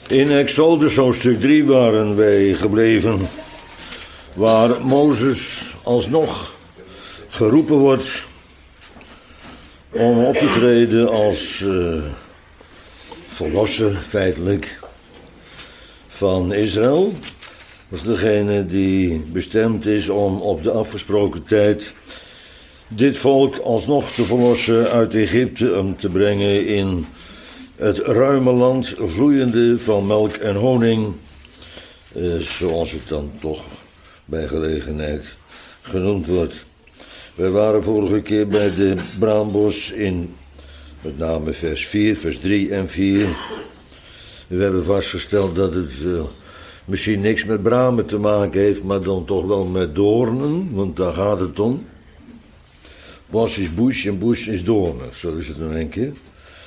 In Exodus hoofdstuk 3 waren wij gebleven, waar Mozes alsnog geroepen wordt om op te treden als verlosser feitelijk van Israël. Dat is degene die bestemd is om op de afgesproken tijd dit volk alsnog te verlossen uit Egypte, om te brengen in het ruime land, vloeiende van melk en honing, zoals het dan toch bij gelegenheid genoemd wordt. Wij waren vorige keer bij de braambos in met name vers 4, vers 3 en 4. We hebben vastgesteld dat het misschien niks met bramen te maken heeft, maar dan toch wel met doornen, want daar gaat het om. Bos is bush en bush is doornen, zo is het in één keer.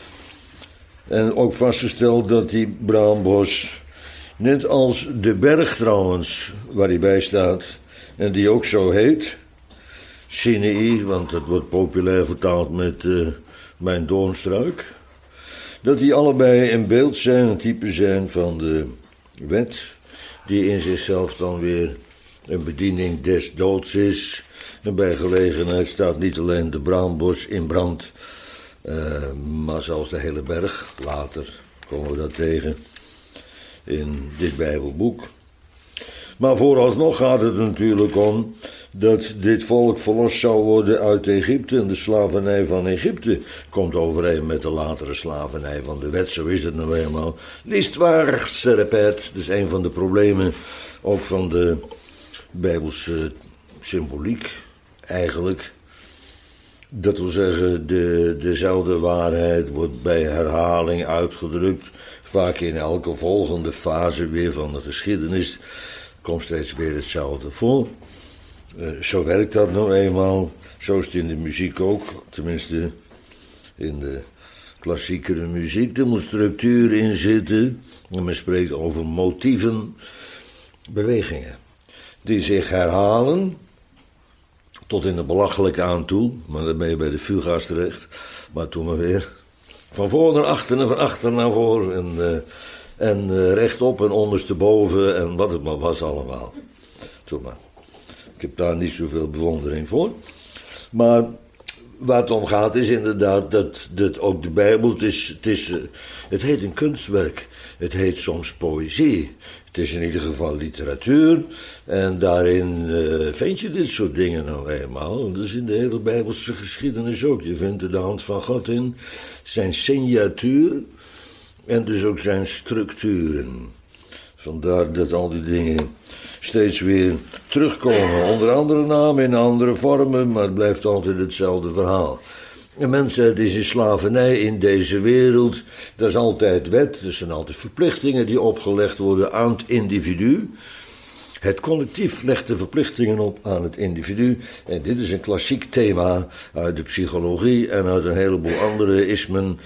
En ook vastgesteld dat die braambos, net als de berg trouwens, waar hij bij staat, en die ook zo heet, Sinai, want dat wordt populair vertaald met mijn doornstruik, dat die allebei een beeld zijn, een type zijn van de wet, die in zichzelf dan weer een bediening des doods is. En bij gelegenheid staat niet alleen de braambos in brand, maar zelfs de hele berg. Later komen we dat tegen in dit Bijbelboek. Maar vooralsnog gaat het natuurlijk om dat dit volk verlost zou worden uit Egypte. En de slavernij van Egypte komt overeen met de latere slavernij van de wet. Zo is het nou eenmaal. L'histoire se répète. Dat is een van de problemen ook van de Bijbelse symboliek eigenlijk. Dat wil zeggen, dezelfde waarheid wordt bij herhaling uitgedrukt. Vaak in elke volgende fase weer van de geschiedenis komt steeds weer hetzelfde voor. Zo werkt dat nou eenmaal. Zo is het in de muziek ook. Tenminste, in de klassiekere muziek. Er moet structuur in zitten. En men spreekt over motieven, bewegingen, die zich herhalen tot in de belachelijke aan toe. Maar dan ben je bij de fuga's terecht. Maar toen maar weer van voor naar achter en van achter naar voor. En rechtop en ondersteboven en wat het maar was allemaal. Toen maar. Ik heb daar niet zoveel bewondering voor. Maar waar het om gaat is inderdaad dat ook de Bijbel, het heet een kunstwerk. Het heet soms poëzie. Het is in ieder geval literatuur. En daarin vind je dit soort dingen nou eenmaal. Dat is in de hele Bijbelse geschiedenis ook. Je vindt er de hand van God in. Zijn signatuur. En dus ook zijn structuren. Vandaar dat al die dingen steeds weer terugkomen. Onder andere namen, in andere vormen, maar het blijft altijd hetzelfde verhaal. De mensheid is in slavernij in deze wereld. Dat is altijd wet, er zijn altijd verplichtingen die opgelegd worden aan het individu. Het collectief legt de verplichtingen op aan het individu. En dit is een klassiek thema uit de psychologie en uit een heleboel andere ismen.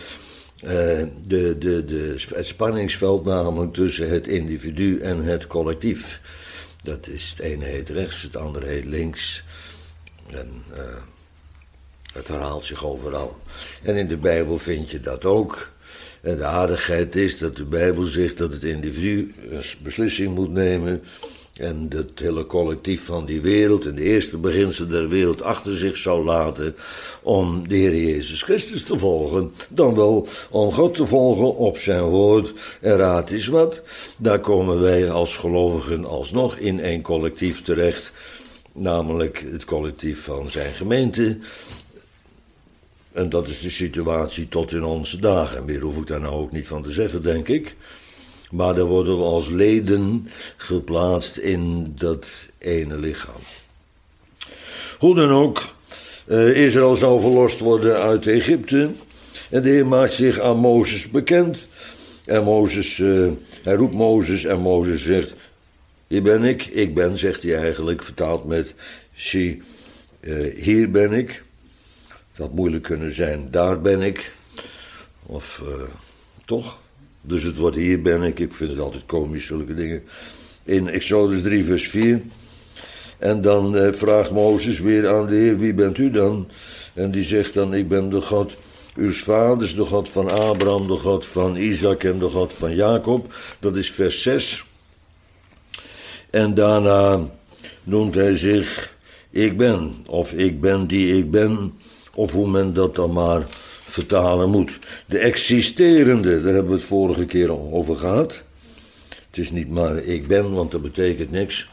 Het spanningsveld namelijk tussen het individu en het collectief. Dat is, het ene heet rechts, het andere heet links. En het herhaalt zich overal. En in de Bijbel vind je dat ook. En de aardigheid is dat de Bijbel zegt dat het individu een beslissing moet nemen. En het hele collectief van die wereld en de eerste beginselen der wereld achter zich zou laten om de Heer Jezus Christus te volgen. Dan wel om God te volgen op zijn woord. En raad is wat, daar komen wij als gelovigen alsnog in één collectief terecht. Namelijk het collectief van zijn gemeente. En dat is de situatie tot in onze dagen. Meer hoef ik daar nou ook niet van te zeggen, denk ik. Maar dan worden we als leden geplaatst in dat ene lichaam. Hoe dan ook, Israël zou verlost worden uit Egypte. En de Heer maakt zich aan Mozes bekend. En hij roept Mozes en Mozes zegt, hier ben ik ben, zegt hij eigenlijk, vertaald met, zie, hier ben ik. Het had moeilijk kunnen zijn, daar ben ik. Of toch? Dus het wordt hier ben ik vind het altijd komisch, zulke dingen. In Exodus 3 vers 4. En dan vraagt Mozes weer aan de Heer, wie bent u dan? En die zegt dan, ik ben de God uws vaders, de God van Abraham, de God van Isaac en de God van Jacob. Dat is vers 6. En daarna noemt hij zich ik ben, of ik ben die ik ben, of hoe men dat dan maar vertalen moet. De existerende, daar hebben we het vorige keer al over gehad. Het is niet maar ik ben, want dat betekent niks.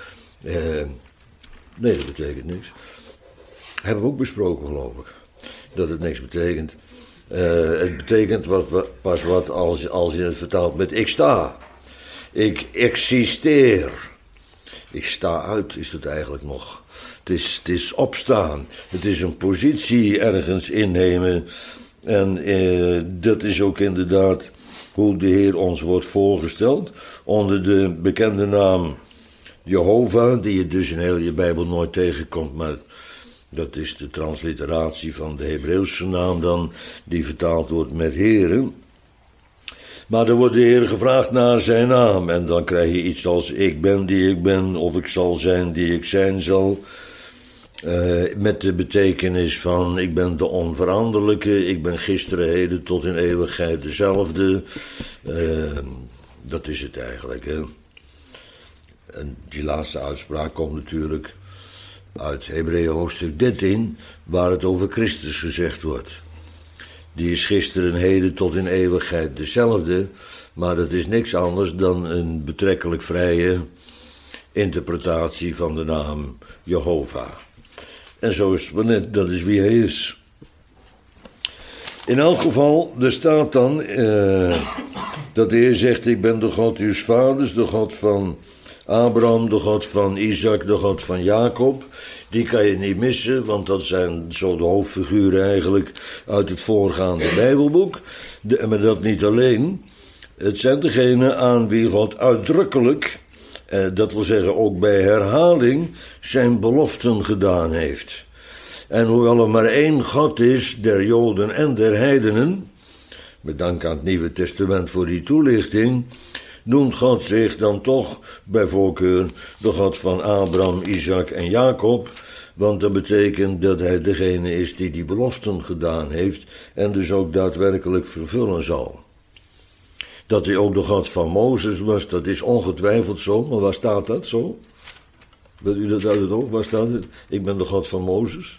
Nee, dat betekent niks. Hebben we ook besproken, geloof ik. Dat het niks betekent. Het betekent pas wat als je het vertaalt met ik sta. Ik existeer. Ik sta uit, is het eigenlijk nog. Het is opstaan. Het is een positie ergens innemen. En dat is ook inderdaad hoe de Heer ons wordt voorgesteld. Onder de bekende naam Jehovah, die je dus in heel je Bijbel nooit tegenkomt, maar dat is de transliteratie van de Hebreeuwse naam dan, die vertaald wordt met Heere. Maar dan wordt de Heer gevraagd naar zijn naam en dan krijg je iets als ik ben die ik ben, of ik zal zijn die ik zijn zal. Met de betekenis van ik ben de onveranderlijke, ik ben gisteren, heden tot in eeuwigheid dezelfde. Dat is het eigenlijk, hè. En die laatste uitspraak komt natuurlijk uit Hebreeën hoofdstuk 13, waar het over Christus gezegd wordt. Die is gisteren, heden tot in eeuwigheid dezelfde, maar dat is niks anders dan een betrekkelijk vrije interpretatie van de naam Jehovah. En zo is het maar net, dat is wie hij is. In elk geval, er staat dan dat de Heer zegt, ik ben de God uws vaders, de God van Abraham, de God van Isaac, de God van Jacob. Die kan je niet missen, want dat zijn zo de hoofdfiguren eigenlijk uit het voorgaande Bijbelboek. Maar dat niet alleen. Het zijn degenen aan wie God uitdrukkelijk, dat wil zeggen ook bij herhaling, zijn beloften gedaan heeft. En hoewel er maar één God is, der Joden en der heidenen, met dank aan het Nieuwe Testament voor die toelichting, noemt God zich dan toch bij voorkeur de God van Abraham, Isaac en Jacob, want dat betekent dat hij degene is die beloften gedaan heeft en dus ook daadwerkelijk vervullen zal. Dat hij ook de God van Mozes was, dat is ongetwijfeld zo, maar waar staat dat zo? Weet u dat uit het hoofd? Waar staat het? Ik ben de God van Mozes.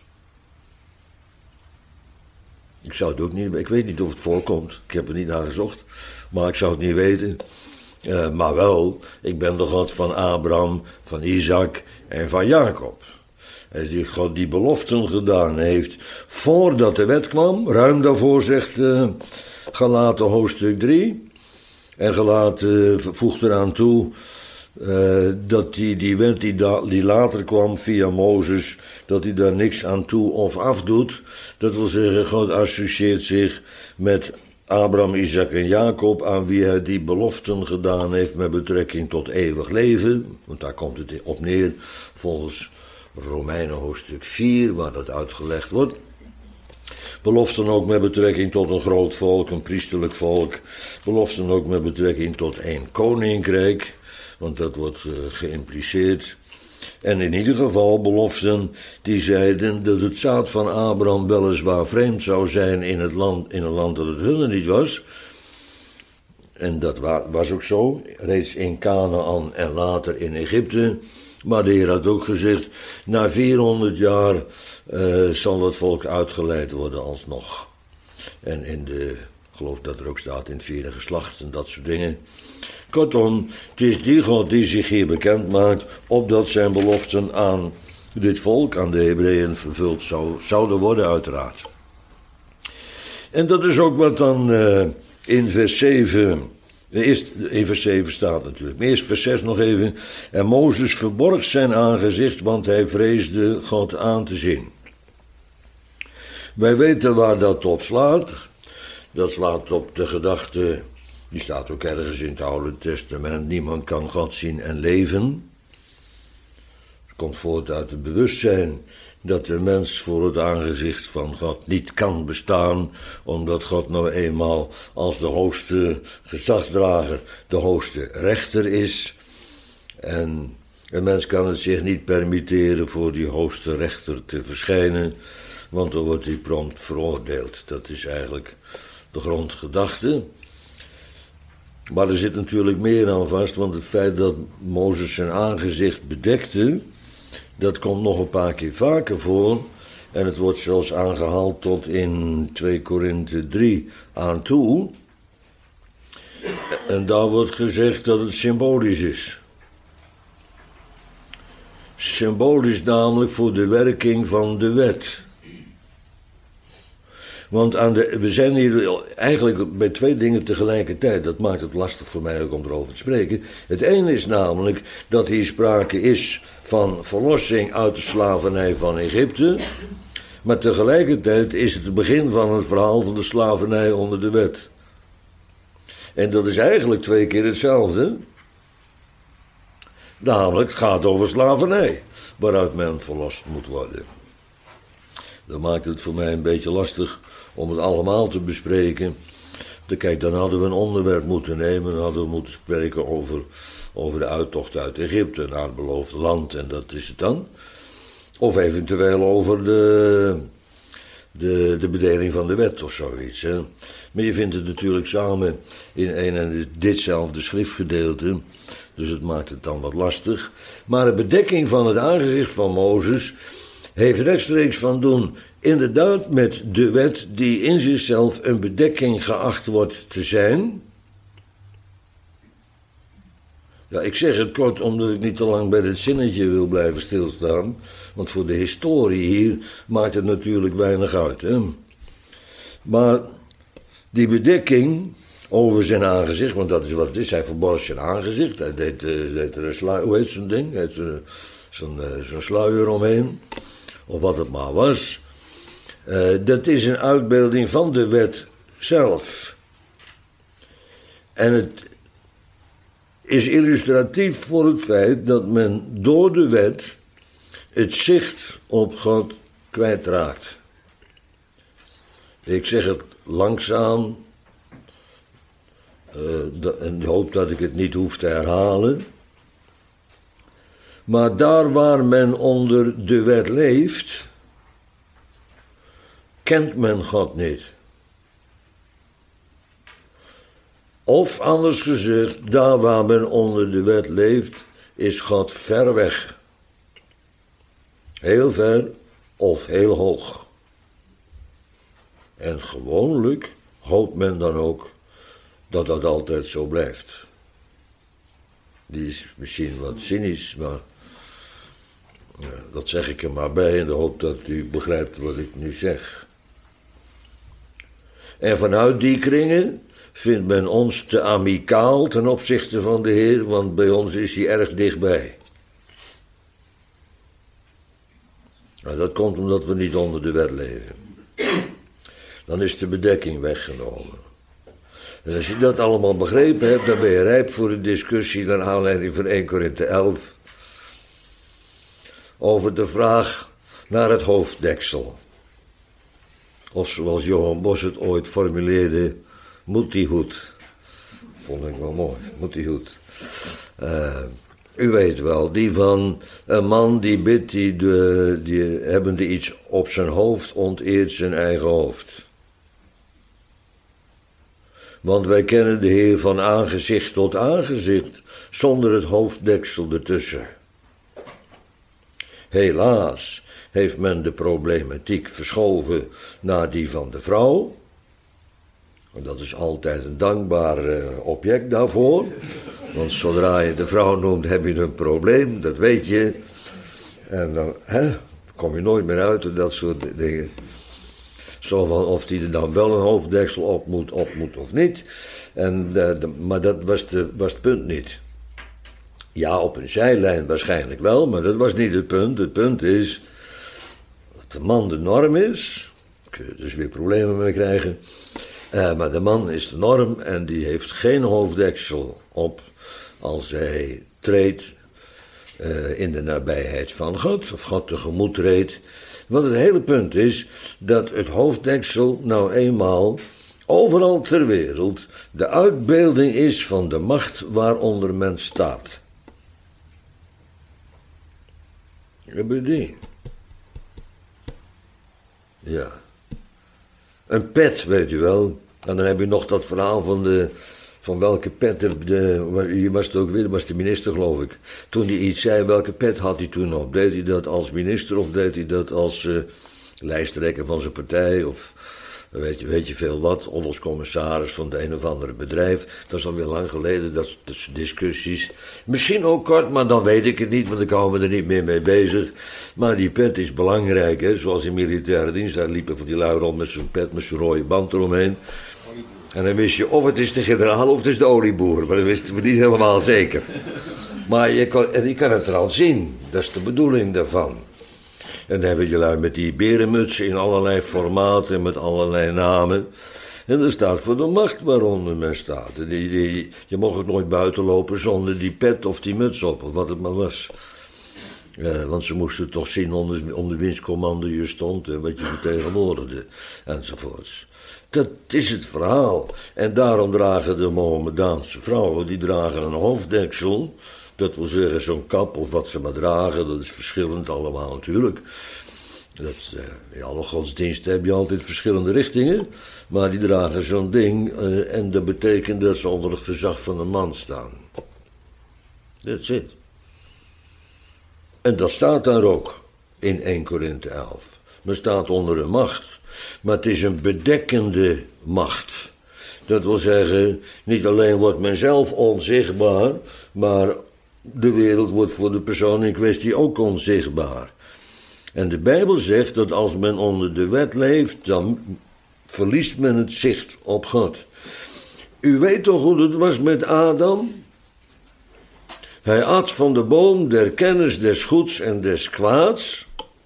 Ik zou het ook niet, ik weet niet of het voorkomt, ik heb er niet naar gezocht, maar ik zou het niet weten. Maar wel, ik ben de God van Abraham, van Isaac en van Jacob. En die God die beloften gedaan heeft voordat de wet kwam, ruim daarvoor zegt Galaten hoofdstuk 3. En Galaten voegt eraan toe dat die wet die later kwam via Mozes, dat hij daar niks aan toe of afdoet. Dat wil zeggen, God associeert zich met Abraham, Isaac en Jacob, aan wie hij die beloften gedaan heeft met betrekking tot eeuwig leven. Want daar komt het op neer, volgens Romeinen hoofdstuk 4, waar dat uitgelegd wordt. Beloften ook met betrekking tot een groot volk, een priesterlijk volk. Beloften ook met betrekking tot één koninkrijk, want dat wordt geïmpliceerd. En in ieder geval beloften die zeiden dat het zaad van Abraham weliswaar vreemd zou zijn in een land dat het hunne niet was. En dat was ook zo, reeds in Kanaan en later in Egypte. Maar de Heer had ook gezegd, na 400 jaar zal dat volk uitgeleid worden alsnog. En ik geloof dat er ook staat in het 4e geslacht en dat soort dingen. Kortom, het is die God die zich hier bekend maakt, opdat zijn beloften aan dit volk, aan de Hebreeën, vervuld zouden worden uiteraard. En dat is ook wat dan in vers 7, in vers 7 staat natuurlijk. Maar eerst vers 6 nog even. En Mozes verborg zijn aangezicht, want hij vreesde God aan te zien. Wij weten waar dat op slaat. Dat slaat op de gedachte, die staat ook ergens in het Oude Testament, niemand kan God zien en leven. Het komt voort uit het bewustzijn dat de mens voor het aangezicht van God niet kan bestaan, omdat God nou eenmaal als de hoogste gezagsdrager, de hoogste rechter is. En een mens kan het zich niet permitteren voor die hoogste rechter te verschijnen, want dan wordt hij prompt veroordeeld. Dat is eigenlijk de grondgedachte. Maar er zit natuurlijk meer aan vast, want het feit dat Mozes zijn aangezicht bedekte, dat komt nog een paar keer vaker voor. En het wordt zelfs aangehaald tot in 2 Korinthe 3 aan toe. En daar wordt gezegd dat het symbolisch is. Symbolisch namelijk voor de werking van de wet. Want we zijn hier eigenlijk bij 2 dingen tegelijkertijd. Dat maakt het lastig voor mij ook om erover te spreken. Het ene is namelijk dat hier sprake is van verlossing uit de slavernij van Egypte. Maar tegelijkertijd is het begin van het verhaal van de slavernij onder de wet. En dat is eigenlijk 2 keer hetzelfde. Namelijk, het gaat over slavernij, waaruit men verlost moet worden. Dat maakt het voor mij een beetje lastig om het allemaal te bespreken. Kijk, dan hadden we een onderwerp moeten nemen, dan hadden we moeten spreken over de uittocht uit Egypte naar het beloofde land, en dat is het dan. Of eventueel over de bedeling van de wet of zoiets. Hè. Maar je vindt het natuurlijk samen in een en ditzelfde schriftgedeelte, dus het maakt het dan wat lastig. Maar de bedekking van het aangezicht van Mozes heeft rechtstreeks van doen, inderdaad met de wet die in zichzelf een bedekking geacht wordt te zijn. Ja, ik zeg het kort omdat ik niet te lang bij dit zinnetje wil blijven stilstaan, want voor de historie hier maakt het natuurlijk weinig uit. Hè? Maar die bedekking over zijn aangezicht, want dat is wat het is, hij verborg zijn aangezicht, hij deed er een sluier, hoe heet zo'n ding, hij deed zo'n sluier omheen, of wat het maar was. Dat is een uitbeelding van de wet zelf. En het is illustratief voor het feit dat men door de wet het zicht op God kwijtraakt. Ik zeg het langzaam, en hoop dat ik het niet hoef te herhalen. Maar daar waar men onder de wet leeft, kent men God niet. Of anders gezegd, daar waar men onder de wet leeft, is God ver weg. Heel ver of heel hoog. En gewoonlijk hoopt men dan ook dat dat altijd zo blijft. Die is misschien wat cynisch, maar dat zeg ik er maar bij in de hoop dat u begrijpt wat ik nu zeg. En vanuit die kringen vindt men ons te amicaal ten opzichte van de Heer, want bij ons is hij erg dichtbij. Nou, dat komt omdat we niet onder de wet leven. Dan is de bedekking weggenomen. En als je dat allemaal begrepen hebt, dan ben je rijp voor een discussie naar aanleiding van 1 Korinthe 11 over de vraag naar het hoofddeksel. Of zoals Johan Bos het ooit formuleerde, moet die hoed. Vond ik wel mooi, moet die hoed. U weet wel, die van een man die bidt, die hebbende iets op zijn hoofd onteert zijn eigen hoofd. Want wij kennen de Heer van aangezicht tot aangezicht, zonder het hoofddeksel ertussen. Helaas heeft men de problematiek verschoven naar die van de vrouw. En dat is altijd een dankbaar object daarvoor. Want zodra je de vrouw noemt, heb je een probleem, dat weet je. En dan kom je nooit meer uit en dat soort dingen. Zo van of die er dan wel een hoofddeksel op moet of niet. Maar dat was het punt niet. Ja, op een zijlijn waarschijnlijk wel, maar dat was niet het punt. Het punt is dat de man de norm is. Daar kun je dus weer problemen mee krijgen. Maar de man is de norm en die heeft geen hoofddeksel op als hij treedt in de nabijheid van God, of God tegemoet treedt. Want het hele punt is dat het hoofddeksel nou eenmaal overal ter wereld de uitbeelding is van de macht waaronder men staat. Heb je die? Ja. Een pet, weet u wel. En dan heb je nog dat verhaal van welke pet, je was het ook weer, dat was de minister geloof ik. Toen hij iets zei, welke pet had hij toen op? Deed hij dat als minister of deed hij dat als lijsttrekker van zijn partij of weet je veel wat? Of als commissaris van het een of andere bedrijf. Dat is alweer lang geleden, dat soort discussies. Misschien ook kort, maar dan weet ik het niet, want ik hou me er niet meer mee bezig. Maar die pet is belangrijk, hè? Zoals in militaire dienst, daar liepen van die lui rond met zijn pet, met zijn rode band eromheen. En dan wist je of het is de generaal of het is de olieboer. Maar dat wisten we niet helemaal zeker. Maar je kan het er al zien. Dat is de bedoeling daarvan. En dan hebben jullie met die berenmutsen in allerlei formaten, met allerlei namen. En dat staat voor de macht waaronder men staat. Je mocht ook nooit buiten lopen zonder die pet of die muts op, of wat het maar was. Want ze moesten toch zien onder wiens commando je stond en wat je vertegenwoordigde, enzovoorts. Dat is het verhaal. En daarom dragen de Mohammedaanse vrouwen, die dragen een hoofddeksel. Dat wil zeggen zo'n kap of wat ze maar dragen, dat is verschillend allemaal natuurlijk. In alle godsdiensten heb je altijd verschillende richtingen. Maar die dragen zo'n ding en dat betekent dat ze onder het gezag van een man staan. That's it. En dat staat daar ook in 1 Korinthe 11. Men staat onder een macht. Maar het is een bedekkende macht. Dat wil zeggen, niet alleen wordt men zelf onzichtbaar, maar de wereld wordt voor de persoon in kwestie ook onzichtbaar. En de Bijbel zegt dat als men onder de wet leeft, dan verliest men het zicht op God. U weet toch hoe het was met Adam? Hij at van de boom der kennis des goeds en des kwaads.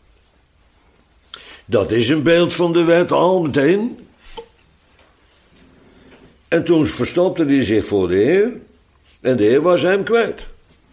Dat is een beeld van de wet al meteen. En toen verstopte hij zich voor de Heer. En de Heer was hem kwijt.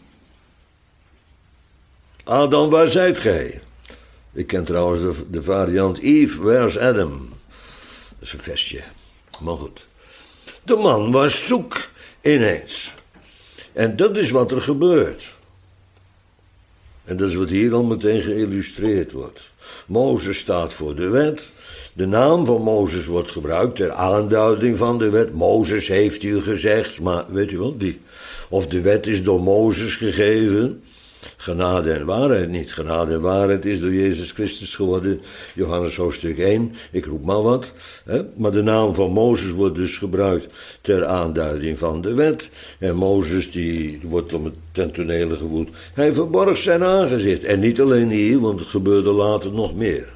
Adam, waar zijt gij? Ik ken trouwens de variant Eve, where's Adam? Dat is een versje. Maar goed. De man was zoek ineens. En dat is wat er gebeurt. En dat is wat hier al meteen geïllustreerd wordt. Mozes staat voor de wet. De naam van Mozes wordt gebruikt ter aanduiding van de wet. Mozes heeft u gezegd, maar weet u wat? Of de wet is door Mozes gegeven. Genade en waarheid niet. Genade en waarheid is door Jezus Christus geworden. Johannes hoofdstuk 1, ik roep maar wat. Hè? Maar de naam van Mozes wordt dus gebruikt ter aanduiding van de wet. En Mozes die wordt om het ten tonele gewoed. Hij verborg zijn aangezicht. En niet alleen hier, want het gebeurde later nog meer.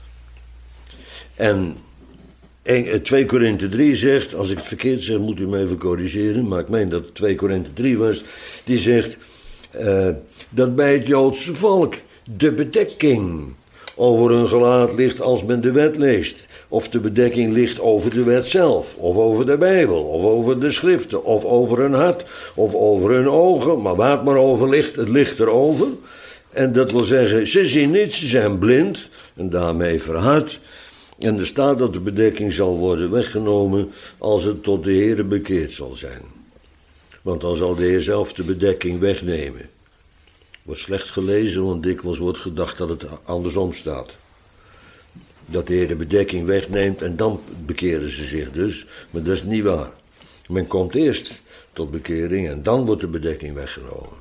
En 2 Korinthe 3 zegt, als ik het verkeerd zeg moet u me even corrigeren, maar ik meen dat het 2 Korinthe 3 was, die zegt dat bij het Joodse volk de bedekking over hun gelaat ligt als men de wet leest. Of de bedekking ligt over de wet zelf, of over de Bijbel, of over de schriften, of over hun hart, of over hun ogen. Maar waar het maar over ligt, het ligt erover. En dat wil zeggen, ze zien niet, ze zijn blind en daarmee verhard. En er staat dat de bedekking zal worden weggenomen als het tot de Heere bekeerd zal zijn. Want dan zal de Heer zelf de bedekking wegnemen. Wordt slecht gelezen, want dikwijls wordt gedacht dat het andersom staat. Dat de Heer de bedekking wegneemt en dan bekeren ze zich dus. Maar dat is niet waar. Men komt eerst tot bekering en dan wordt de bedekking weggenomen.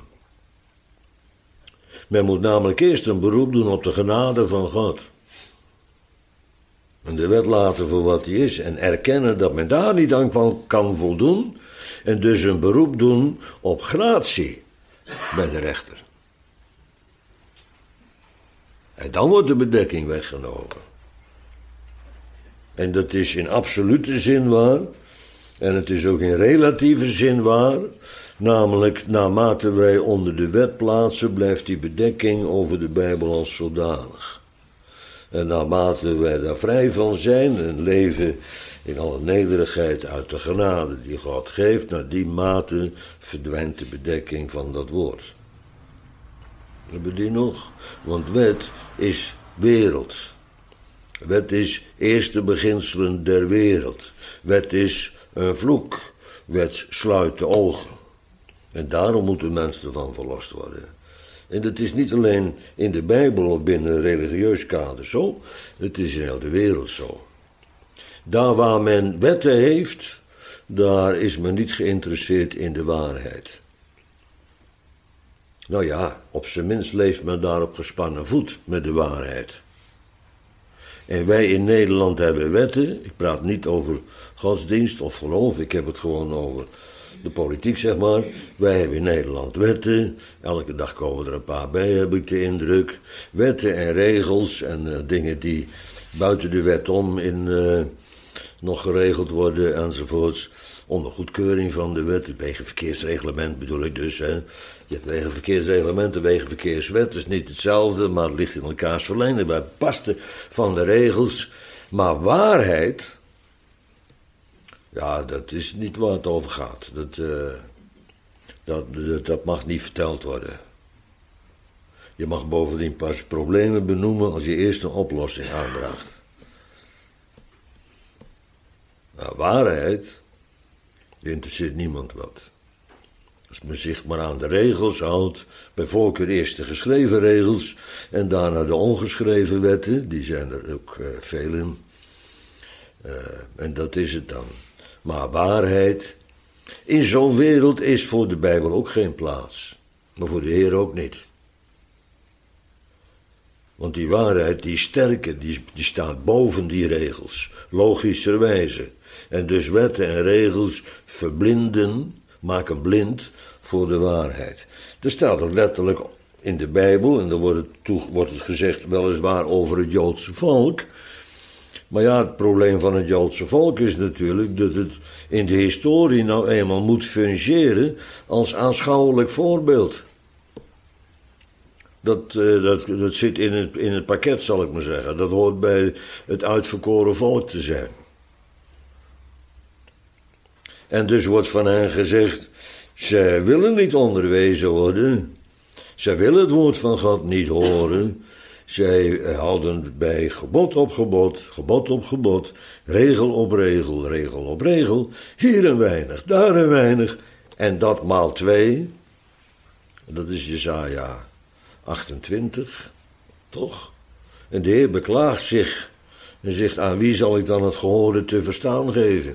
Men moet namelijk eerst een beroep doen op de genade van God. En de wet laten voor wat die is en erkennen dat men daar niet aan kan voldoen. En dus een beroep doen op gratie bij de rechter. En dan wordt de bedekking weggenomen. En dat is in absolute zin waar. En het is ook in relatieve zin waar. Namelijk, naarmate wij onder de wet plaatsen, blijft die bedekking over de Bijbel als zodanig. En naarmate wij daar vrij van zijn en leven in alle nederigheid uit de genade die God geeft, naar die mate verdwijnt de bedekking van dat woord. Hebben we die nog? Want wet is wereld. Wet is eerste beginselen der wereld. Wet is een vloek. Wet sluit de ogen. En daarom moeten mensen ervan verlost worden. En dat is niet alleen in de Bijbel of binnen een religieus kader zo. Het is in heel de wereld zo. Daar waar men wetten heeft, daar is men niet geïnteresseerd in de waarheid. Nou ja, op zijn minst leeft men daar op gespannen voet met de waarheid. En wij in Nederland hebben wetten. Ik praat niet over godsdienst of geloof. Ik heb het gewoon over de politiek, zeg maar. Wij hebben in Nederland wetten. Elke dag komen er een paar bij, heb ik de indruk. Wetten en regels en dingen die buiten de wet om nog geregeld worden enzovoorts. Onder goedkeuring van de wet. Het wegenverkeersreglement bedoel ik dus. Hè. Je hebt wegenverkeersreglement, de wegenverkeerswet is niet hetzelfde, maar het ligt in elkaars verlengde bij pasten van de regels. Maar waarheid, ja, dat is niet waar het over gaat. Dat mag niet verteld worden. Je mag bovendien pas problemen benoemen als je eerst een oplossing aandraagt. Nou, waarheid interesseert niemand wat. Als men zich maar aan de regels houdt, bij voorkeur eerst de geschreven regels en daarna de ongeschreven wetten, die zijn er ook veel in. En dat is het dan. Maar waarheid, in zo'n wereld is voor de Bijbel ook geen plaats. Maar voor de Heer ook niet. Want die waarheid, die sterke, die staat boven die regels, logischerwijze. En dus wetten en regels verblinden, maken blind voor de waarheid. Er staat het letterlijk in de Bijbel, en dan wordt het gezegd weliswaar over het Joodse volk. Maar ja, het probleem van het Joodse volk is natuurlijk dat het in de historie nou eenmaal moet fungeren als aanschouwelijk voorbeeld. Dat zit in het pakket, zal ik maar zeggen. Dat hoort bij het uitverkoren volk te zijn. En dus wordt van hen gezegd, zij willen niet onderwezen worden. Zij willen het woord van God niet horen. Zij houden bij gebod op gebod, gebod op gebod, regel op regel, regel op regel. Hier een weinig, daar een weinig. En dat maal 2, dat is Jesaja 28, toch? En de Heer beklaagt zich en zegt, aan wie zal ik dan het gehoorde te verstaan geven?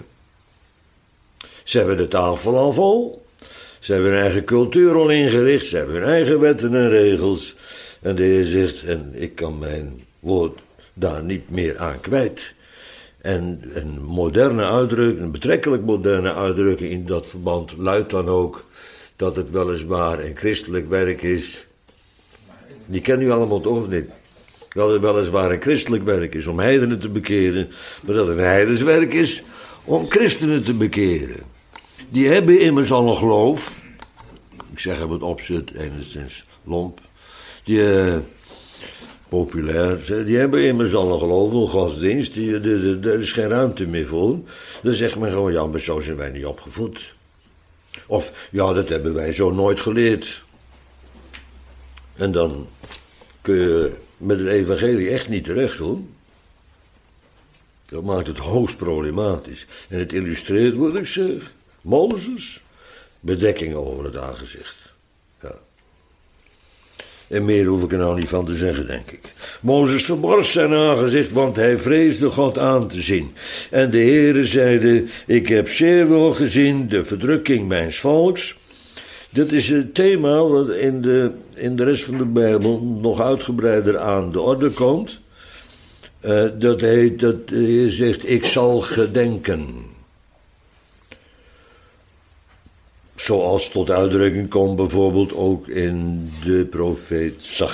Ze hebben de tafel al vol. Ze hebben hun eigen cultuur al ingericht. Ze hebben hun eigen wetten en regels. En de Heer zegt, en ik kan mijn woord daar niet meer aan kwijt. En een moderne uitdrukking, een betrekkelijk moderne uitdrukking in dat verband luidt dan ook dat het weliswaar een christelijk werk is. Die kennen u allemaal toch of niet? Dat het weliswaar een christelijk werk is om heidenen te bekeren, maar dat het een heidens werk is om christenen te bekeren. Die hebben immers al een geloof. Ik zeg hem het opzet, enigszins lomp. Die populair, die hebben immers al een geloof, een godsdienst. Er is geen ruimte meer voor. Dan zegt men gewoon, ja, maar zo zijn wij niet opgevoed. Of, ja, dat hebben wij zo nooit geleerd. En dan kun je met het evangelie echt niet terecht, hoor. Dat maakt het hoogst problematisch. En het illustreert wat ik zeg. Mozes, bedekking over het aangezicht. Ja. En meer hoef ik er nou niet van te zeggen, denk ik. Mozes verborg zijn aangezicht, want hij vreesde God aan te zien. En de Heere zeide, ik heb zeer wel gezien de verdrukking mijns volks. Dit is het thema wat in de rest van de Bijbel nog uitgebreider aan de orde komt. Dat heet, dat de Heer zegt, ik zal gedenken. Zoals tot uitdrukking komt bijvoorbeeld ook in de profeet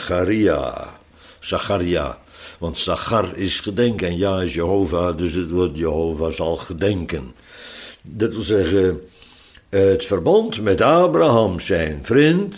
Zacharia. Want Zachar is gedenken en ja is Jehovah, dus het woord Jehovah zal gedenken. Dat wil zeggen, het verbond met Abraham, zijn vriend.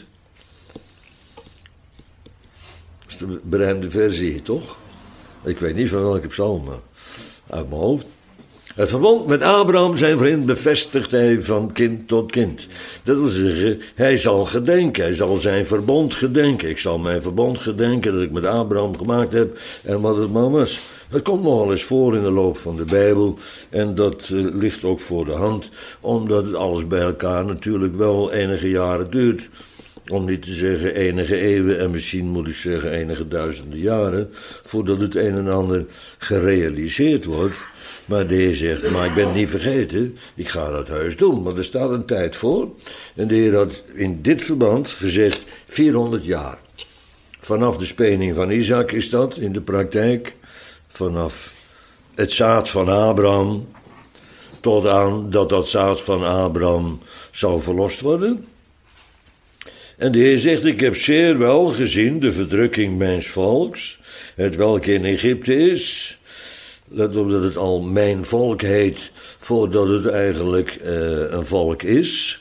Dat is de berijmde versie, toch? Ik weet niet van welke psalm, maar uit mijn hoofd. Het verbond met Abraham, zijn vriend, bevestigt hij van kind tot kind. Dat wil zeggen, hij zal gedenken, hij zal zijn verbond gedenken. Ik zal mijn verbond gedenken dat ik met Abraham gemaakt heb en wat het maar was. Het komt nogal eens voor in de loop van de Bijbel en dat ligt ook voor de hand, omdat het alles bij elkaar natuurlijk wel enige jaren duurt. om niet te zeggen enige eeuwen en misschien moet ik zeggen enige duizenden jaren, voordat het een en ander gerealiseerd wordt. Maar de Heer zegt, maar ik ben het niet vergeten, ik ga dat heus doen, maar er staat een tijd voor. En de Heer had in dit verband gezegd 400 jaar. Vanaf de spening van Isaac is dat in de praktijk, vanaf het zaad van Abraham, tot aan dat zaad van Abraham zou verlost worden. En de Heer zegt, ik heb zeer wel gezien de verdrukking mijns volks, het welk in Egypte is. Let op dat het al mijn volk heet, voordat het eigenlijk een volk is.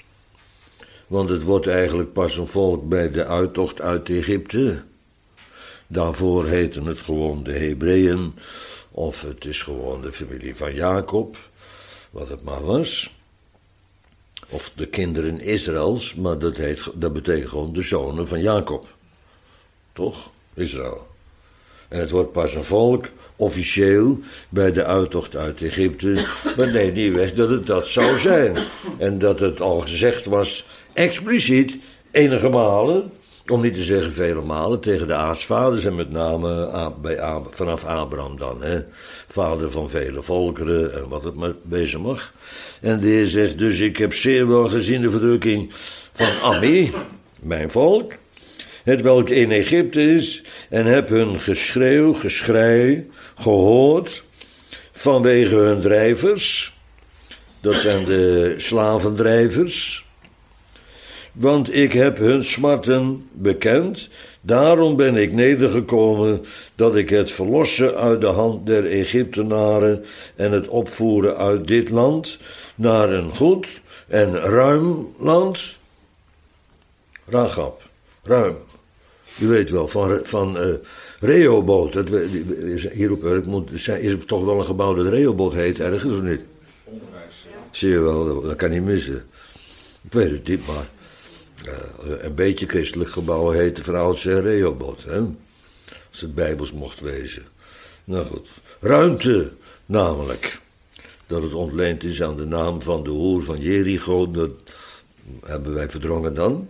Want het wordt eigenlijk pas een volk bij de uittocht uit Egypte. Daarvoor heten het gewoon de Hebreeën, of het is gewoon de familie van Jacob, wat het maar was. Of de kinderen Israëls, maar dat betekent gewoon de zonen van Jacob. Toch? Israël. En het wordt pas een volk, officieel, bij de uittocht uit Egypte. Maar neemt niet weg dat het dat zou zijn. En dat het al gezegd was, expliciet, enige malen, om niet te zeggen vele malen, tegen de aartsvaders en met name vanaf Abraham dan. Vader van vele volkeren en wat het maar wezen mag. En de Heer zegt, dus ik heb zeer wel gezien de verdrukking van Ami, mijn volk, het welk in Egypte is, en heb hun geschrei gehoord vanwege hun drijvers. Dat zijn de slavendrijvers. Want ik heb hun smarten bekend, daarom ben ik nedergekomen dat ik het verlossen uit de hand der Egyptenaren en het opvoeren uit dit land naar een goed en ruim land. Rachab, ruim. U weet wel, van Rehoboth. Hier op Urk is er toch wel een gebouw dat Rehoboth heet, ergens of niet? Onderwijs. Zie je wel, dat kan niet missen. Ik weet het niet, maar een beetje christelijk gebouw heette van Rehoboth, hè? Als het bijbels mocht wezen. Nou goed, ruimte namelijk. Dat het ontleend is aan de naam van de hoer van Jericho, dat hebben wij verdrongen dan.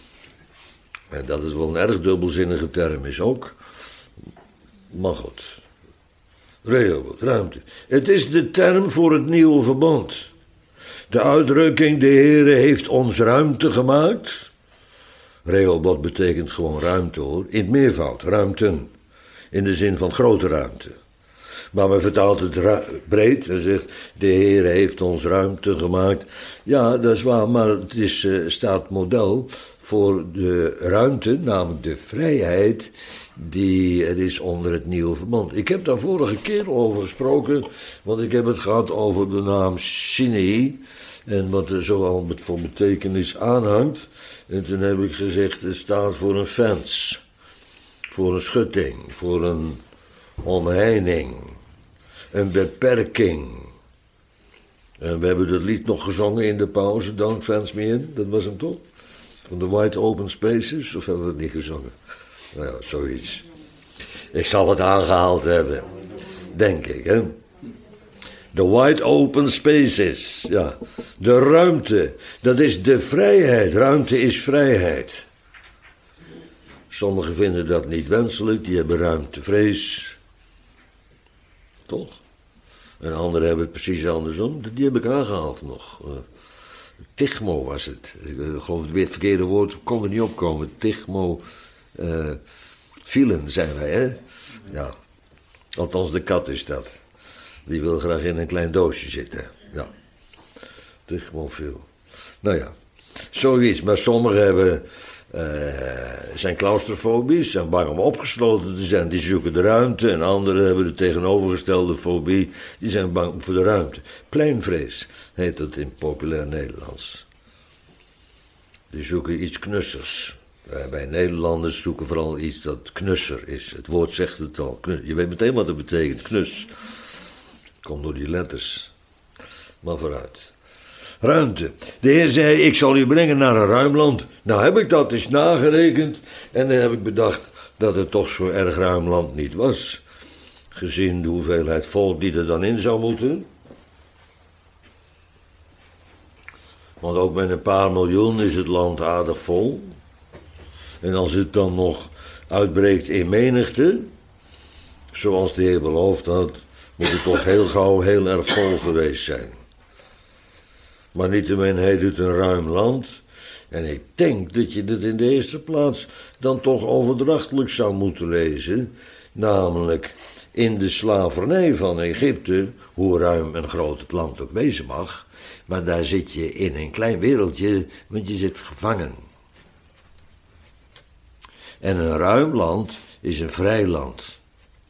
En dat is wel een erg dubbelzinnige term is ook. Maar goed. Rehoboth, ruimte. Het is de term voor het nieuwe verbond. De uitdrukking, de Heere heeft ons ruimte gemaakt. Rehoboth betekent gewoon ruimte hoor. In het meervoud, ruimten. In de zin van grote ruimte. Maar men vertaalt het breed en zegt, de Heere heeft ons ruimte gemaakt. Ja, dat is waar, maar het staat model voor de ruimte, namelijk de vrijheid die er is onder het nieuwe verbond. Ik heb daar vorige keer over gesproken, want ik heb het gehad over de naam Sinai en wat er zoal voor betekenis aanhangt. En toen heb ik gezegd, het staat voor een fence, voor een schutting, voor een omheining, een beperking. En we hebben dat lied nog gezongen in de pauze, Don't Fence Me In, dat was hem toch? Van de Wide Open Spaces, of hebben we het niet gezongen? Nou ja, zoiets. Ik zal het aangehaald hebben, denk ik, hè. The Wide Open Spaces, ja. De ruimte, dat is de vrijheid. Ruimte is vrijheid. Sommigen vinden dat niet wenselijk, die hebben ruimtevrees. Toch? En anderen hebben het precies andersom. Die heb ik aangehaald nog. Tichmo was het. Ik geloof het verkeerde woord kon er niet opkomen. Tichmo vielen, zijn wij, hè? Ja. Althans, de kat is dat. Die wil graag in een klein doosje zitten. Ja. Tichmo viel. Nou ja, zoiets. Maar sommigen zijn claustrofobisch, zijn bang om opgesloten te zijn. Die zoeken de ruimte. En anderen hebben de tegenovergestelde fobie. Die zijn bang voor de ruimte. Pleinvrees heet dat in populair Nederlands. Die zoeken iets knussers. Wij Nederlanders zoeken vooral iets dat knusser is. Het woord zegt het al. Je weet meteen wat het betekent, knus. Komt door die letters. Maar vooruit. Ruimte. De Heer zei, ik zal u brengen naar een ruim land. Nou heb ik dat eens nagerekend. En dan heb ik bedacht dat het toch zo erg ruim land niet was. Gezien de hoeveelheid volk die er dan in zou moeten. Want ook met een paar miljoen is het land aardig vol. En als het dan nog uitbreekt in menigte, zoals de Heer beloofd had, moet het toch heel gauw heel erg vol geweest zijn. Maar niettemin heet het een ruim land. En ik denk dat je het in de eerste plaats dan toch overdrachtelijk zou moeten lezen. Namelijk in de slavernij van Egypte, hoe ruim en groot het land ook wezen mag. Maar daar zit je in een klein wereldje, want je zit gevangen. En een ruim land is een vrij land.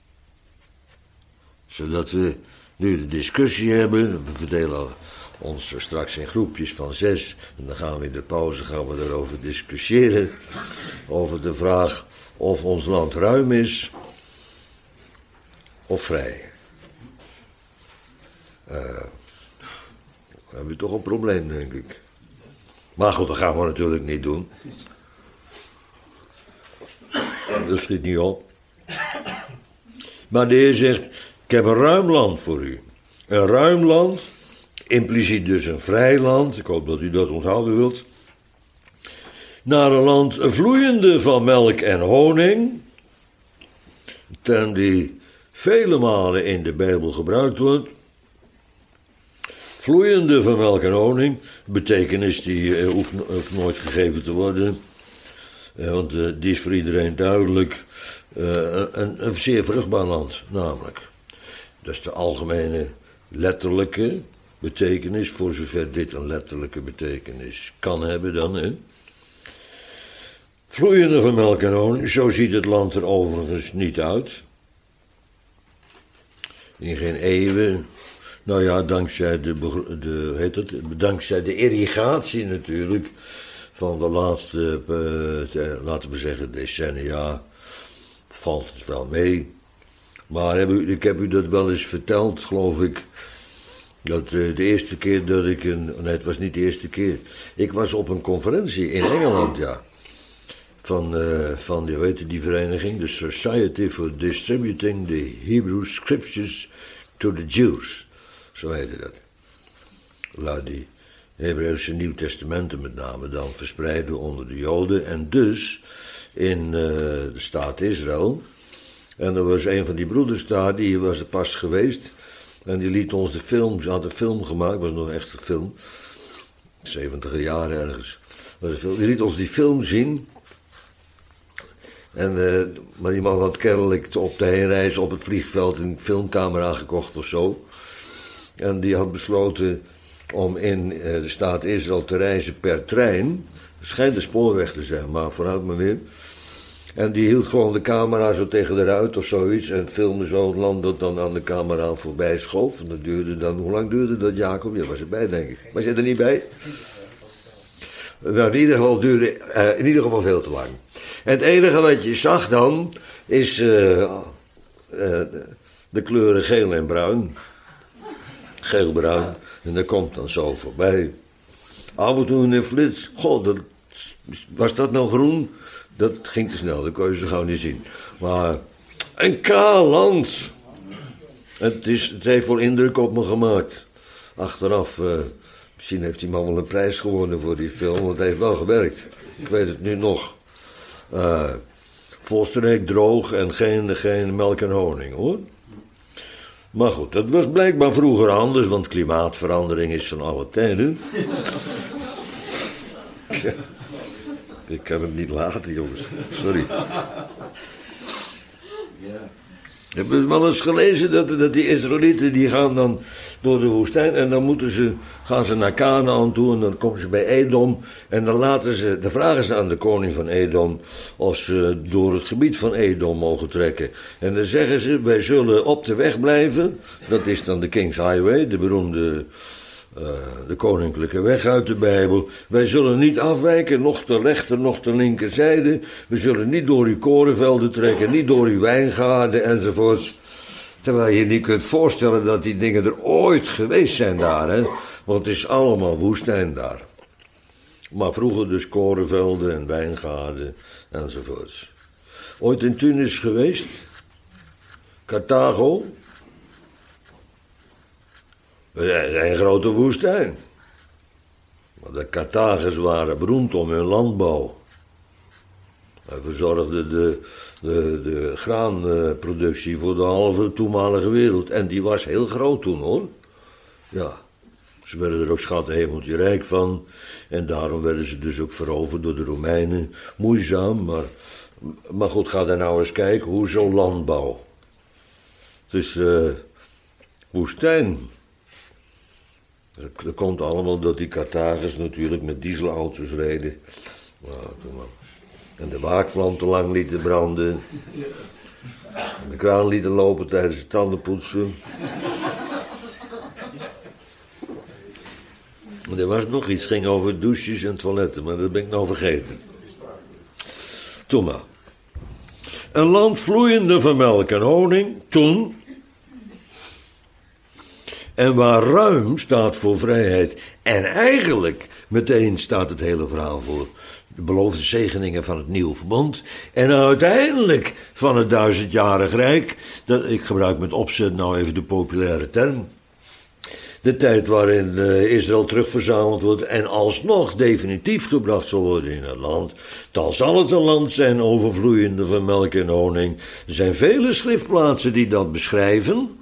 Zodat we nu de discussie hebben, we verdelen ons straks in groepjes van 6. En dan gaan we in de pauze erover discussiëren. Over de vraag of ons land ruim is of vrij. Dan hebben we toch een probleem, denk ik. Maar goed, dat gaan we natuurlijk niet doen. Dat schiet niet op. Maar de Heer zegt, ik heb een ruim land voor u. Een ruim land, impliciet dus een vrij land. Ik hoop dat u dat onthouden wilt. Naar een land vloeiende van melk en honing. Een term die vele malen in de Bijbel gebruikt wordt. Vloeiende van melk en honing. Betekenis die hoeft nooit gegeven te worden. Want die is voor iedereen duidelijk. Een zeer vruchtbaar land, namelijk. Dat is de algemene letterlijke betekenis, voor zover dit een letterlijke betekenis kan hebben dan. Hè? Vloeiende van melk en honing, zo ziet het land er overigens niet uit. In geen eeuwen. Nou ja, dankzij dankzij de irrigatie natuurlijk van de laatste, laten we zeggen, decennia, valt het wel mee. Maar ik heb u dat wel eens verteld, geloof ik, dat de eerste keer dat ik nee, het was niet de eerste keer. Ik was op een conferentie in Engeland, ja. Van hoe heette die vereniging? The Society for Distributing the Hebrew Scriptures to the Jews. Zo heette dat. Laat die Hebreeuwse Nieuw Testamenten met name dan verspreiden onder de Joden. En dus in de staat Israël. En er was een van die broeders daar, die was er pas geweest. En die liet ons de film, ze had een film gemaakt, was nog echt een film. 70 jaar ergens. Die liet ons die film zien. En, maar die man had kennelijk op de heenreis op het vliegveld een filmcamera gekocht of zo. En die had besloten om in de staat Israël te reizen per trein. Het schijnt de spoorweg te zijn, maar vooruit maar weer. En die hield gewoon de camera zo tegen de ruit of zoiets. En filmde zo het land dat dan aan de camera voorbij schoof. En dat duurde dan, hoe lang duurde dat, Jacob? Je was erbij, denk ik. Was je er niet bij? Nou, in ieder geval duurde in ieder geval veel te lang. En het enige wat je zag dan, is de kleuren geel en bruin. Geel-bruin. En dat komt dan zo voorbij. Af en toe een flits. Goh, was dat nou groen? Dat ging te snel, dat kon je zo gauw niet zien. Maar een kaal land. Het heeft wel indruk op me gemaakt. Achteraf, misschien heeft die man wel een prijs gewonnen voor die film, want het heeft wel gewerkt. Ik weet het nu nog. Volstrekt droog en geen melk en honing, hoor. Maar goed, dat was blijkbaar vroeger anders, want klimaatverandering is van alle tijden. Ik kan het niet laten, jongens. Sorry. Heb je wel eens gelezen dat die Israëlieten die gaan dan door de woestijn en dan gaan ze naar Canaan toe en dan komen ze bij Edom en dan vragen ze aan de koning van Edom of ze door het gebied van Edom mogen trekken. En dan zeggen ze, wij zullen op de weg blijven, dat is dan de King's Highway, de beroemde de koninklijke weg uit de Bijbel. Wij zullen niet afwijken, nog ter rechter, nog ter linkerzijde. We zullen niet door uw korenvelden trekken, niet door uw wijngaarden enzovoorts. Terwijl je niet kunt voorstellen dat die dingen er ooit geweest zijn daar, hè? Want het is allemaal woestijn daar. Maar vroeger dus korenvelden en wijngaarden enzovoorts. Ooit in Tunis geweest? Carthago? Een grote woestijn. Maar de Carthagers waren beroemd om hun landbouw. Hij verzorgde de graanproductie voor de halve toenmalige wereld. En die was heel groot toen, hoor. Ja, ze werden er ook schat hemeltje rijk van. En daarom werden ze dus ook veroverd door de Romeinen. Moeizaam, maar goed, ga daar nou eens kijken. Hoezo landbouw? Het is woestijn. Dat komt allemaal dat die Carthagers natuurlijk met dieselauto's reden. En de waakvlam te lang lieten branden. En de kraan lieten lopen tijdens het tandenpoetsen. En er was nog iets, ging over douches en toiletten, maar dat ben ik nou vergeten. Toen maar. Een land vloeiende van melk en honing, toen. En waar ruim staat voor vrijheid. En eigenlijk meteen staat het hele verhaal voor de beloofde zegeningen van het nieuwe verbond. En uiteindelijk van het 1000-jarig rijk. Ik gebruik met opzet nou even de populaire term. De tijd waarin Israël terugverzameld wordt en alsnog definitief gebracht zal worden in het land. Dan zal het een land zijn overvloeiende van melk en honing. Er zijn vele schriftplaatsen die dat beschrijven.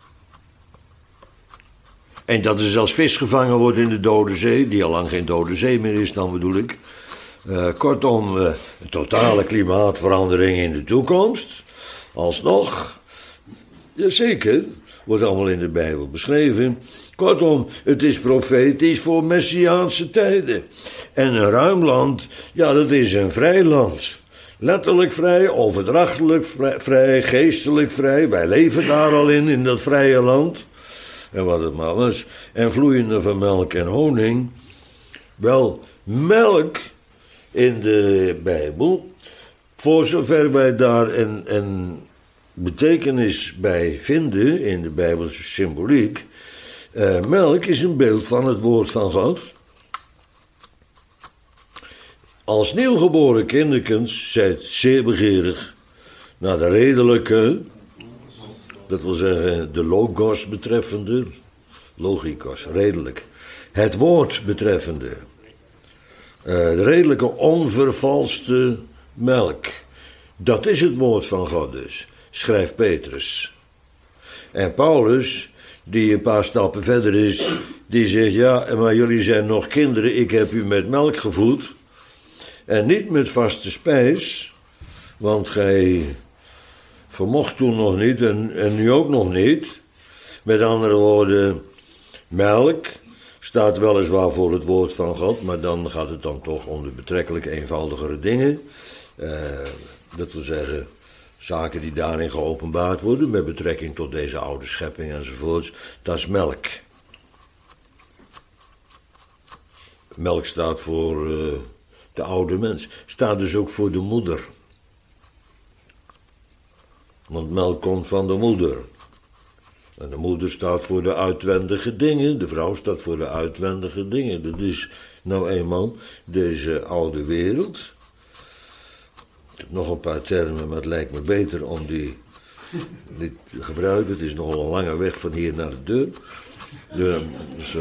En dat er zelfs vis gevangen wordt in de Dode Zee, die al lang geen Dode Zee meer is, dan bedoel ik. Kortom, een totale klimaatverandering in de toekomst. Alsnog, jazeker, wordt allemaal in de Bijbel beschreven. Kortom, het is profetisch voor messiaanse tijden. En een ruim land, ja, dat is een vrij land. Letterlijk vrij, overdrachtelijk vrij, geestelijk vrij. Wij leven daar al in dat vrije land. En wat het maar was. En vloeiende van melk en honing. Wel, melk in de Bijbel, voor zover wij daar een betekenis bij vinden in de Bijbelse symboliek. Melk is een beeld van het woord van God. Als nieuwgeboren kinderkens zijt zeer begeerig naar de redelijke, dat wil zeggen de logos betreffende, logikos, redelijk, het woord betreffende, de redelijke onvervalste melk. Dat is het woord van God dus, schrijft Petrus. En Paulus, die een paar stappen verder is, die zegt, ja, maar jullie zijn nog kinderen, ik heb u met melk gevoed en niet met vaste spijs, want gij vermocht toen nog niet en nu ook nog niet. Met andere woorden, melk staat weliswaar voor het woord van God, maar dan gaat het dan toch om de betrekkelijk eenvoudigere dingen. Dat wil zeggen, zaken die daarin geopenbaard worden met betrekking tot deze oude schepping enzovoorts. Dat is melk. Melk staat voor de oude mens. Staat dus ook voor de moeder. Want melk komt van de moeder. En de moeder staat voor de uitwendige dingen. De vrouw staat voor de uitwendige dingen. Dat is nou eenmaal deze oude wereld. Ik heb nog een paar termen, maar het lijkt me beter om die niet te gebruiken. Het is nogal een lange weg van hier naar de deur. Dus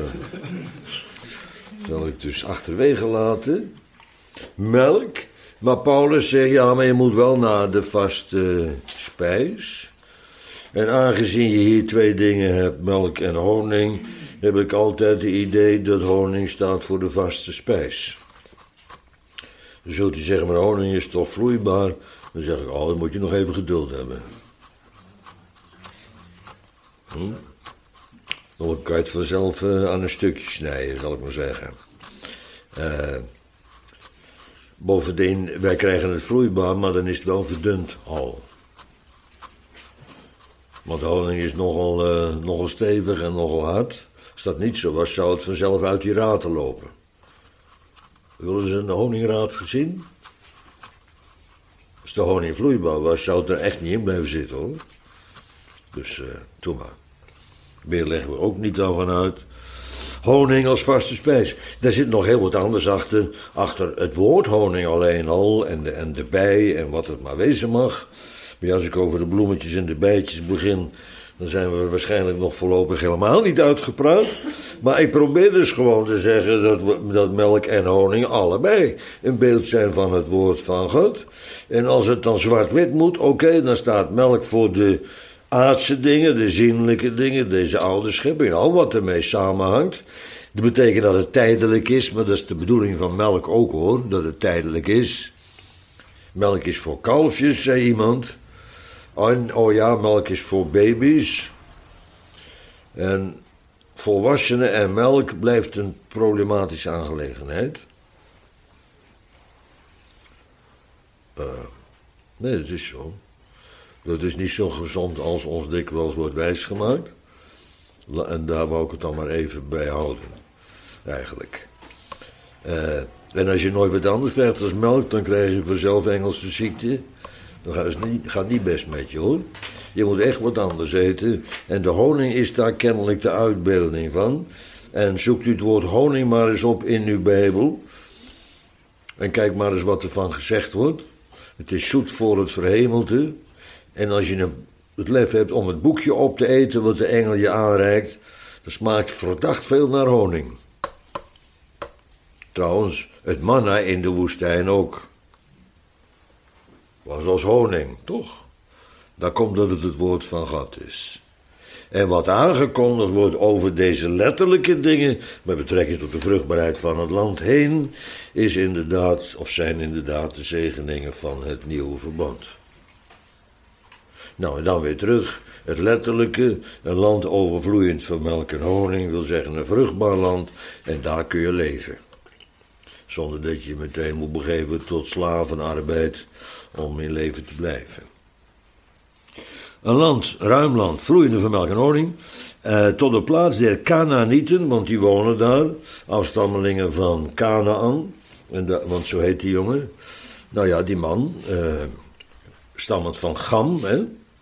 zal ik dus achterwege laten. Melk. Maar Paulus zegt, ja, maar je moet wel naar de vaste spijs. En aangezien je hier twee dingen hebt, melk en honing, heb ik altijd het idee dat honing staat voor de vaste spijs. Dan zult u zeggen, maar honing is toch vloeibaar? Dan zeg ik, dan moet je nog even geduld hebben. Dan kan je het vanzelf aan een stukje snijden, zal ik maar zeggen. Bovendien, wij krijgen het vloeibaar, maar dan is het wel verdund al. Want honing is nogal stevig en nogal hard. Als dat niet zo was, zou het vanzelf uit die raten lopen. Willen ze een honingraad gezien? Als de honing vloeibaar was, zou het er echt niet in blijven zitten, hoor. Dus, doe maar. Meer leggen we ook niet aan vanuit. Honing als vaste spijs. Daar zit nog heel wat anders achter. Achter het woord honing alleen al. En de bij en wat het maar wezen mag. Maar als ik over de bloemetjes en de bijtjes begin, Dan zijn we waarschijnlijk nog voorlopig helemaal niet uitgepraat. Maar ik probeer dus gewoon te zeggen dat melk en honing allebei een beeld zijn van het woord van God. En als het dan zwart-wit moet, oké, dan staat melk voor de aardse dingen, de zinnelijke dingen, deze oude schepping, al wat ermee samenhangt. Dat betekent dat het tijdelijk is, maar dat is de bedoeling van melk ook hoor, dat het tijdelijk is. Melk is voor kalfjes, zei iemand. En, oh ja, melk is voor baby's. En volwassenen en melk blijft een problematische aangelegenheid. Nee, dat is zo. Dat is niet zo gezond als ons dikwijls wordt wijsgemaakt. En daar wou ik het dan maar even bij houden. Eigenlijk. En als je nooit wat anders krijgt als melk, dan krijg je vanzelf Engelse ziekte. Dan gaat niet best met je hoor. Je moet echt wat anders eten. En de honing is daar kennelijk de uitbeelding van. En zoekt u het woord honing maar eens op in uw Bijbel. En kijk maar eens wat er van gezegd wordt. Het is zoet voor het verhemelte. En als je het lef hebt om het boekje op te eten wat de engel je aanreikt, dat smaakt verdacht veel naar honing. Trouwens, het manna in de woestijn ook. Was als honing, toch? Daar komt dat het woord van God is. En wat aangekondigd wordt over deze letterlijke dingen, met betrekking tot de vruchtbaarheid van het land heen, is inderdaad, of zijn inderdaad de zegeningen van het nieuwe verbond. Nou, en dan weer terug. Het letterlijke, een land overvloeiend van melk en honing, wil zeggen een vruchtbaar land, en daar kun je leven. Zonder dat je je meteen moet begeven tot slavenarbeid om in leven te blijven. Een land, ruim land, vloeiende van melk en honing, tot de plaats der Kanaanieten, want die wonen daar, afstammelingen van Kanaan, want zo heet die jongen. Nou ja, die man, stammend van Gam, hè.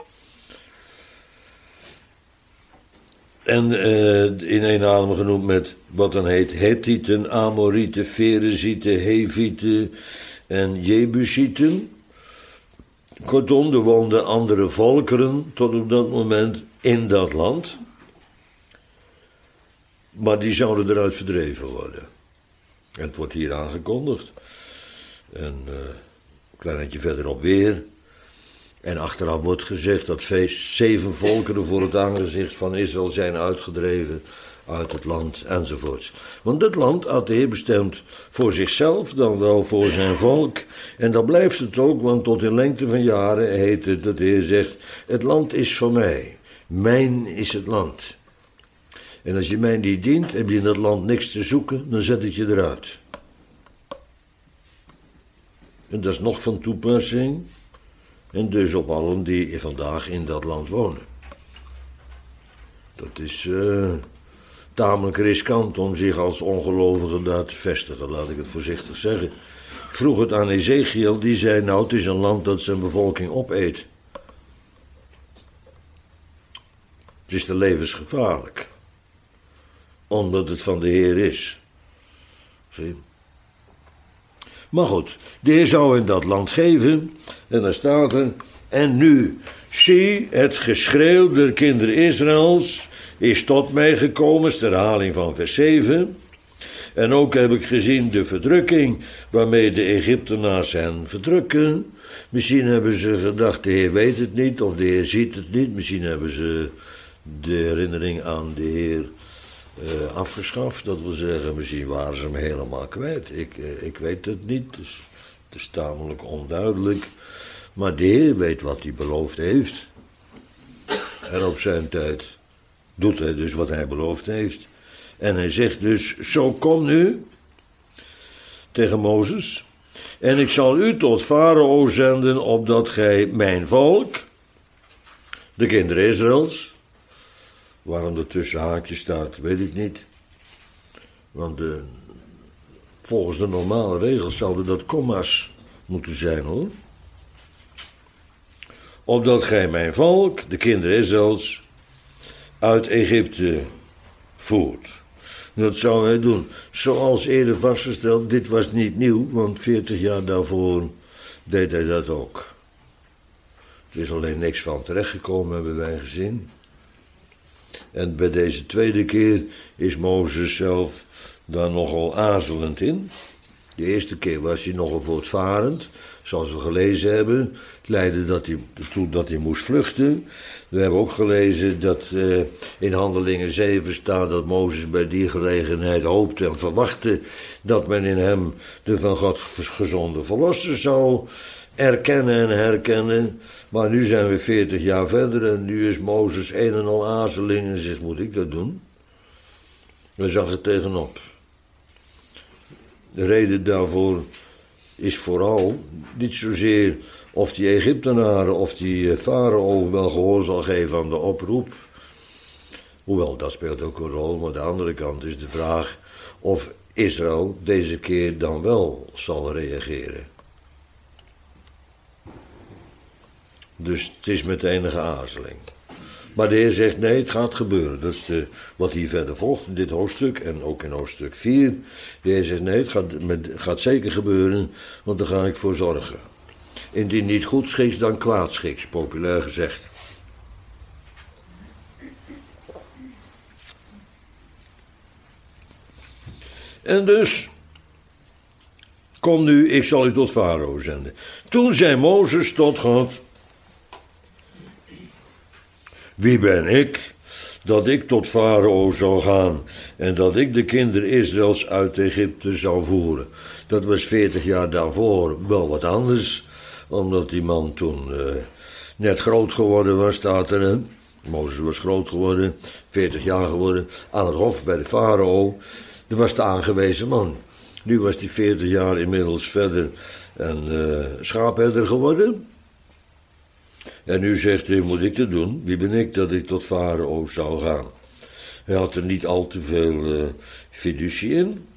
En in een adem genoemd met wat dan heet Hethieten, Amorieten, Ferezieten, Hevieten en Jebusieten. Kortom, er woonden andere volkeren tot op dat moment in dat land. Maar die zouden eruit verdreven worden. En het wordt hier aangekondigd. En een klein eindje verderop weer. En achteraf wordt gezegd dat 7 volkeren voor het aangezicht van Israël zijn uitgedreven uit het land enzovoorts. Want dit land had de Heer bestemd voor zichzelf, dan wel voor zijn volk. En dat blijft het ook, want tot in lengte van jaren heet het dat de Heer zegt, het land is van mij, mijn is het land. En als je mij niet dient, heb je in dat land niks te zoeken, dan zet ik je eruit. En dat is nog van toepassing. En dus op allen die vandaag in dat land wonen. Dat is tamelijk riskant om zich als ongelovige daar te vestigen, laat ik het voorzichtig zeggen. Ik vroeg het aan Ezekiel, die zei, nou het is een land dat zijn bevolking opeet. Het is te levensgevaarlijk. Omdat het van de Heer is. Zie je? Maar goed, de Heer zou in dat land geven, en daar staat er, en nu, zie, het geschreeuw der kinderen Israëls is tot mij gekomen, is de herhaling van vers 7. En ook heb ik gezien de verdrukking waarmee de Egyptenaars hen verdrukken. Misschien hebben ze gedacht, de Heer weet het niet, of de Heer ziet het niet. Misschien hebben ze de herinnering aan de Heer afgeschaft. Dat wil zeggen, misschien waren ze hem helemaal kwijt. Ik weet het niet, dus het is tamelijk onduidelijk. Maar de Heer weet wat hij beloofd heeft. En op zijn tijd doet hij dus wat hij beloofd heeft. En hij zegt dus, zo kom nu, tegen Mozes, en ik zal u tot Farao zenden, opdat gij mijn volk, de kinderen Israëls, waarom er tussen haakjes staat, weet ik niet. Want volgens de normale regels zouden dat komma's moeten zijn, hoor. Opdat gij mijn volk, de kinderen Israëls, uit Egypte voert. Dat zou hij doen. Zoals eerder vastgesteld, dit was niet nieuw, want 40 jaar daarvoor deed hij dat ook. Er is alleen niks van terechtgekomen, hebben wij gezien. En bij deze tweede keer is Mozes zelf daar nogal aarzelend in. De eerste keer was hij nogal voortvarend, zoals we gelezen hebben. Het leidde toe dat hij moest vluchten. We hebben ook gelezen dat in Handelingen 7 staat dat Mozes bij die gelegenheid hoopte en verwachtte dat men in hem de van God gezonde verlosser zou erkennen en herkennen. Maar nu zijn we 40 jaar verder en nu is Mozes een en al aarzeling en zegt, moet ik dat doen? Daar zag het tegenop. De reden daarvoor is vooral niet zozeer of die Egyptenaren of die farao wel gehoor zal geven aan de oproep. Hoewel, dat speelt ook een rol, maar de andere kant is de vraag of Israël deze keer dan wel zal reageren. Dus het is met enige aarzeling. Maar de Heer zegt, nee, het gaat gebeuren. Dat is wat hier verder volgt in dit hoofdstuk en ook in hoofdstuk 4. De Heer zegt, nee, het gaat zeker gebeuren, want daar ga ik voor zorgen. Indien niet goedschiks, dan kwaadschiks, populair gezegd. En dus, kom nu, ik zal u tot Farao zenden. Toen zei Mozes tot God, wie ben ik, dat ik tot Farao zou gaan en dat ik de kinderen Israëls uit Egypte zou voeren. Dat was 40 jaar daarvoor wel wat anders, omdat die man toen net groot geworden was, staat er. Hè? Mozes was groot geworden, 40 jaar geworden, aan het hof bij de Farao. Dat was de aangewezen man. Nu was hij 40 jaar inmiddels verder en schaapherder geworden. En nu zegt hij, moet ik dat doen? Wie ben ik dat ik tot Farao zou gaan? Hij had er niet al te veel fiducie in.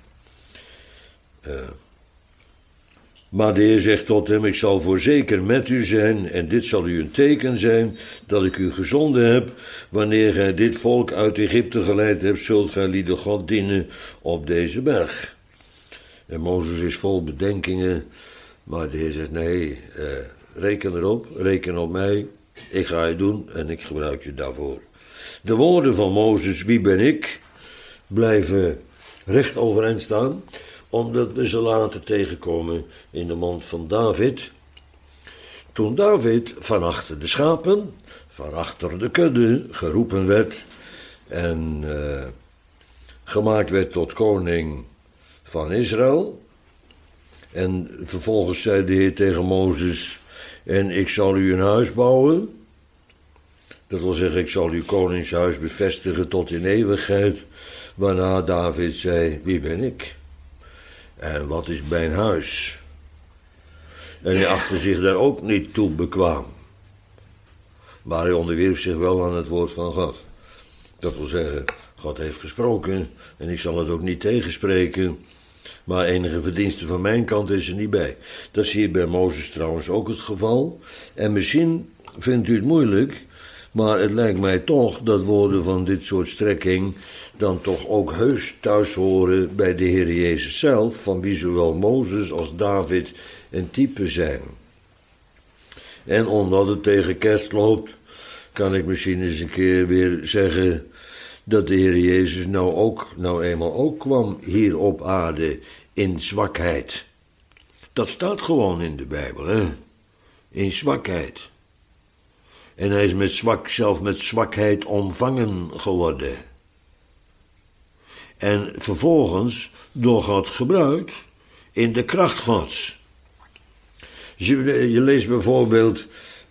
Maar de Heer zegt tot hem, ik zal voorzeker met u zijn en dit zal u een teken zijn dat ik u gezonden heb. Wanneer gij dit volk uit Egypte geleid hebt, zult gij lieden God dienen op deze berg. En Mozes is vol bedenkingen, maar de Heer zegt, nee, reken erop, reken op mij, ik ga het doen en ik gebruik je daarvoor. De woorden van Mozes, wie ben ik, blijven recht overeind staan, omdat we ze later tegenkomen in de mond van David. Toen David van achter de schapen, van achter de kudde, geroepen werd en gemaakt werd tot koning van Israël. En vervolgens zei de Heer tegen Mozes, en ik zal u een huis bouwen. Dat wil zeggen, ik zal uw koningshuis bevestigen tot in eeuwigheid. Waarna David zei, wie ben ik? En wat is mijn huis? En hij achtte zich daar ook niet toe bekwaam. Maar hij onderwierp zich wel aan het woord van God. Dat wil zeggen, God heeft gesproken en ik zal het ook niet tegenspreken. Maar enige verdienste van mijn kant is er niet bij. Dat is hier bij Mozes trouwens ook het geval. En misschien vindt u het moeilijk, maar het lijkt mij toch dat woorden van dit soort strekking dan toch ook heus thuis horen bij de Heer Jezus zelf, van wie zowel Mozes als David een type zijn. En omdat het tegen kerst loopt, kan ik misschien eens een keer weer zeggen dat de Heer Jezus nou eenmaal ook kwam hier op aarde in zwakheid. Dat staat gewoon in de Bijbel, hè? In zwakheid. En hij is zelf met zwakheid omvangen geworden. En vervolgens door God gebruikt in de kracht Gods. Je leest bijvoorbeeld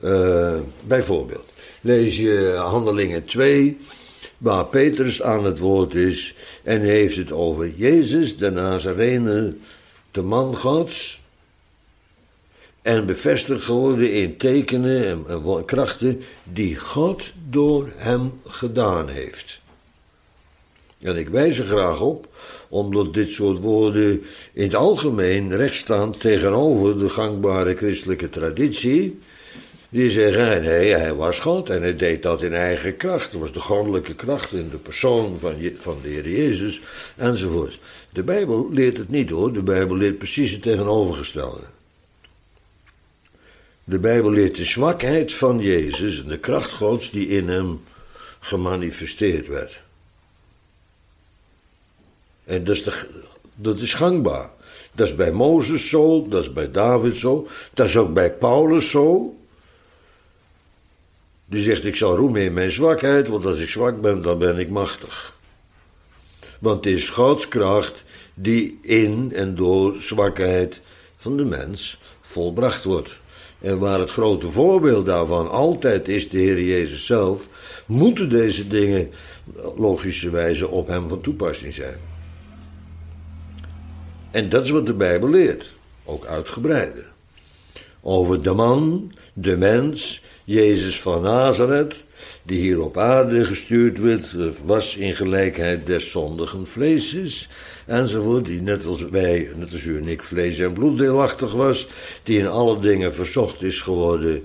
lees je Handelingen 2, waar Petrus aan het woord is en heeft het over Jezus, de Nazarener, de man Gods, en bevestigd geworden in tekenen en krachten die God door hem gedaan heeft. En ik wijs er graag op, omdat dit soort woorden in het algemeen recht staan tegenover de gangbare christelijke traditie. Die zeggen, nee, hij was God en hij deed dat in eigen kracht. Dat was de goddelijke kracht in de persoon van de Heer Jezus, enzovoort. De Bijbel leert het niet hoor, de Bijbel leert precies het tegenovergestelde. De Bijbel leert de zwakheid van Jezus en de kracht Gods die in hem gemanifesteerd werd. En dat is gangbaar. Dat is bij Mozes zo, dat is bij David zo, dat is ook bij Paulus zo. Die zegt, ik zal roemen in mijn zwakheid, want als ik zwak ben, dan ben ik machtig. Want het is Gods kracht die in en door zwakheid van de mens volbracht wordt. En waar het grote voorbeeld daarvan altijd is de Heer Jezus zelf, moeten deze dingen logischerwijze op hem van toepassing zijn. En dat is wat de Bijbel leert, ook uitgebreider. Over de man, de mens, Jezus van Nazareth, die hier op aarde gestuurd werd, was in gelijkheid des zondigen vleeses, enzovoort, die net als wij, net als u en ik, vlees- en bloeddeelachtig was, die in alle dingen verzocht is geworden,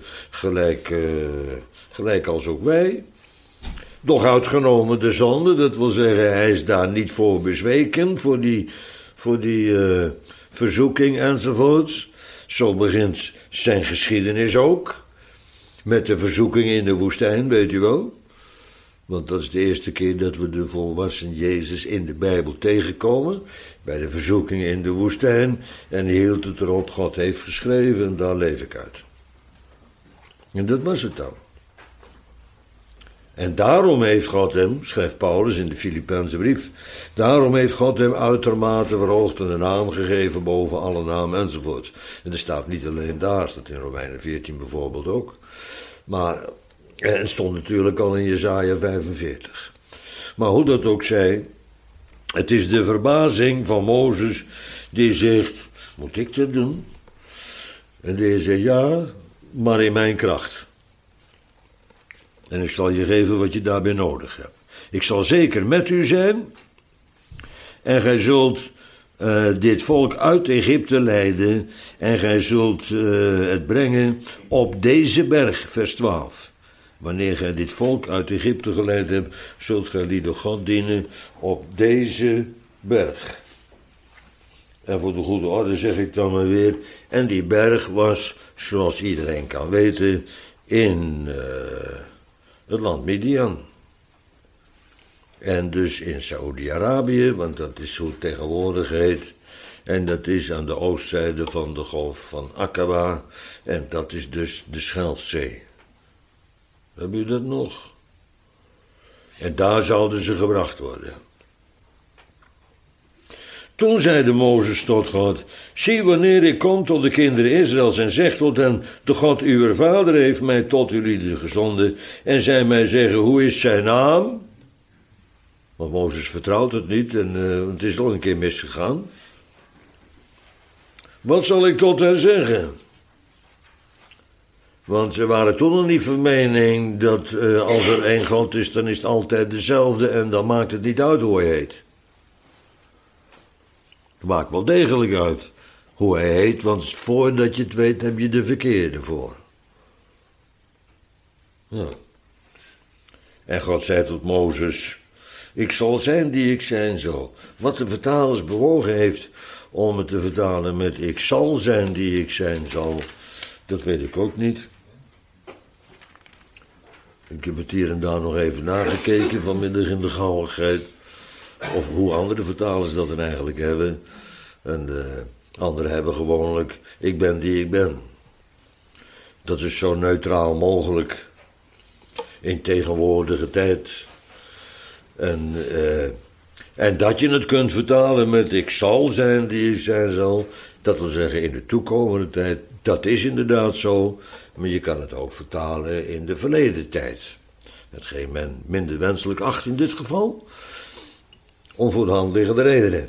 gelijk als ook wij. Doch uitgenomen de zonde, dat wil zeggen, hij is daar niet voor bezweken, voor die verzoeking enzovoorts. Zo begint zijn geschiedenis ook. Met de verzoeking in de woestijn, weet u wel. Want dat is de eerste keer dat we de volwassen Jezus in de Bijbel tegenkomen. Bij de verzoeking in de woestijn. En hij hield het erop, God heeft geschreven en daar leef ik uit. En dat was het dan. En daarom heeft God hem, schrijft Paulus in de Filipijnse brief, daarom heeft God hem uitermate verhoogd en een naam gegeven boven alle naam enzovoort. En er staat niet alleen daar, staat in Romeinen 14 bijvoorbeeld ook. Maar het stond natuurlijk al in Jesaja 45. Maar hoe dat ook zij, het is de verbazing van Mozes die zegt, moet ik dat doen? En die zegt, ja, maar in mijn kracht. En ik zal je geven wat je daarbij nodig hebt. Ik zal zeker met u zijn. En gij zult dit volk uit Egypte leiden. En gij zult het brengen op deze berg, vers 12. Wanneer gij dit volk uit Egypte geleid hebt, zult gij lieden God dienen op deze berg. En voor de goede orde zeg ik dan maar weer. En die berg was, zoals iedereen kan weten, in het land Midian. En dus in Saoedi-Arabië, want dat is hoe het tegenwoordig heet. En dat is aan de oostzijde van de golf van Aqaba. En dat is dus de Schelfzee. Heb je dat nog? En daar zouden ze gebracht worden. Toen zeide Mozes tot God, zie wanneer ik kom tot de kinderen Israëls en zeg tot hen, de God uw vader heeft mij tot jullie gezonden en zij mij zeggen, hoe is zijn naam? Want Mozes vertrouwt het niet en het is al een keer misgegaan. Wat zal ik tot hen zeggen? Want ze waren toen nog niet van mening dat als er één God is, dan is het altijd dezelfde en dan maakt het niet uit hoe hij heet. Het maakt wel degelijk uit hoe hij heet, want voordat je het weet heb je de verkeerde voor. Ja. En God zei tot Mozes, ik zal zijn die ik zijn zal. Wat de vertalers bewogen heeft om het te vertalen met ik zal zijn die ik zijn zal, dat weet ik ook niet. Ik heb het hier en daar nog even nagekeken vanmiddag in de gauwigheid. Of hoe andere vertalers dat dan eigenlijk hebben. En de anderen hebben gewoonlijk, ik ben die ik ben. Dat is zo neutraal mogelijk in tegenwoordige tijd. En dat je het kunt vertalen met ik zal zijn die ik zijn zal, dat wil zeggen in de toekomende tijd, dat is inderdaad zo, maar je kan het ook vertalen in de verleden tijd. Hetgeen men minder wenselijk acht in dit geval, om voor de hand liggende redenen.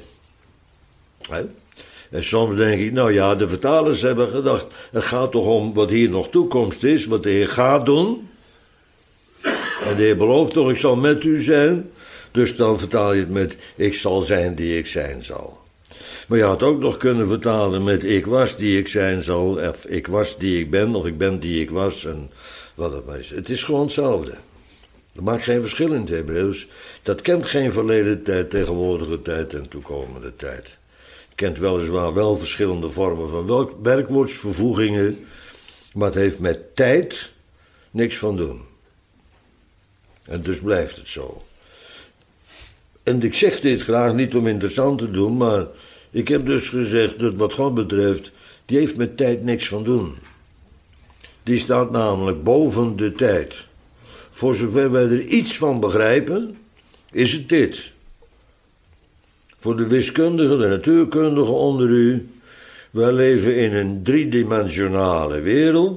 En soms denk ik, nou ja, de vertalers hebben gedacht, het gaat toch om wat hier nog toekomst is, wat de Heer gaat doen. En de Heer belooft toch, ik zal met u zijn. Dus dan vertaal je het met, ik zal zijn die ik zijn zal. Maar je had ook nog kunnen vertalen met, ik was die ik zijn zal, of ik was die ik ben, of ik ben die ik was, en wat het maar is. Het is gewoon hetzelfde. Dat maakt geen verschil in het Hebreeuws. Dat kent geen verleden tijd, tegenwoordige tijd en toekomende tijd. Het kent weliswaar wel verschillende vormen van werkwoordsvervoegingen, maar het heeft met tijd niks van doen. En dus blijft het zo. En ik zeg dit graag niet om interessant te doen, maar ik heb dus gezegd dat wat God betreft, die heeft met tijd niks van doen. Die staat namelijk boven de tijd. Voor zover wij er iets van begrijpen, is het dit. Voor de wiskundigen, de natuurkundigen onder u, wij leven in een driedimensionale wereld,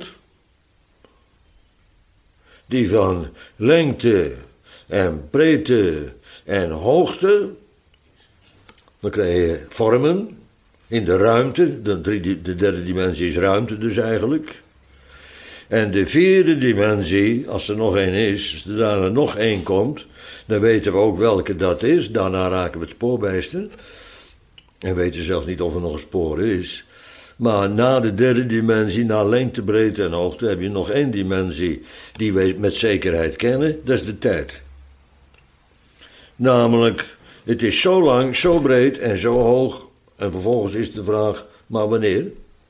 die van lengte en breedte en hoogte, dan krijg je vormen in de ruimte, de derde dimensie is ruimte dus eigenlijk. En de vierde dimensie, als er nog één is, als er daarna nog één komt, dan weten we ook welke dat is. Daarna raken we het spoorbijster. En weten zelfs niet of er nog een spoor is. Maar na de derde dimensie, na lengte, breedte en hoogte, heb je nog één dimensie die we met zekerheid kennen. Dat is de tijd. Namelijk, het is zo lang, zo breed en zo hoog. En vervolgens is de vraag, maar wanneer?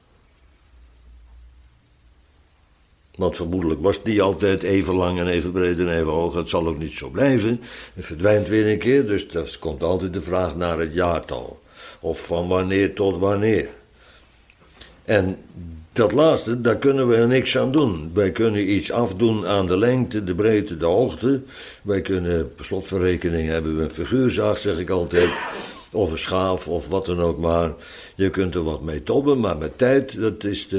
Want vermoedelijk was die altijd even lang en even breed en even hoog. Het zal ook niet zo blijven. Het verdwijnt weer een keer, dus dat komt altijd de vraag naar het jaartal. Of van wanneer tot wanneer. En dat laatste, daar kunnen we niks aan doen. Wij kunnen iets afdoen aan de lengte, de breedte, de hoogte. Wij kunnen, per slotverrekening hebben we een figuurzaag, zeg ik altijd. Of een schaaf, of wat dan ook maar. Je kunt er wat mee tobben, maar met tijd, dat is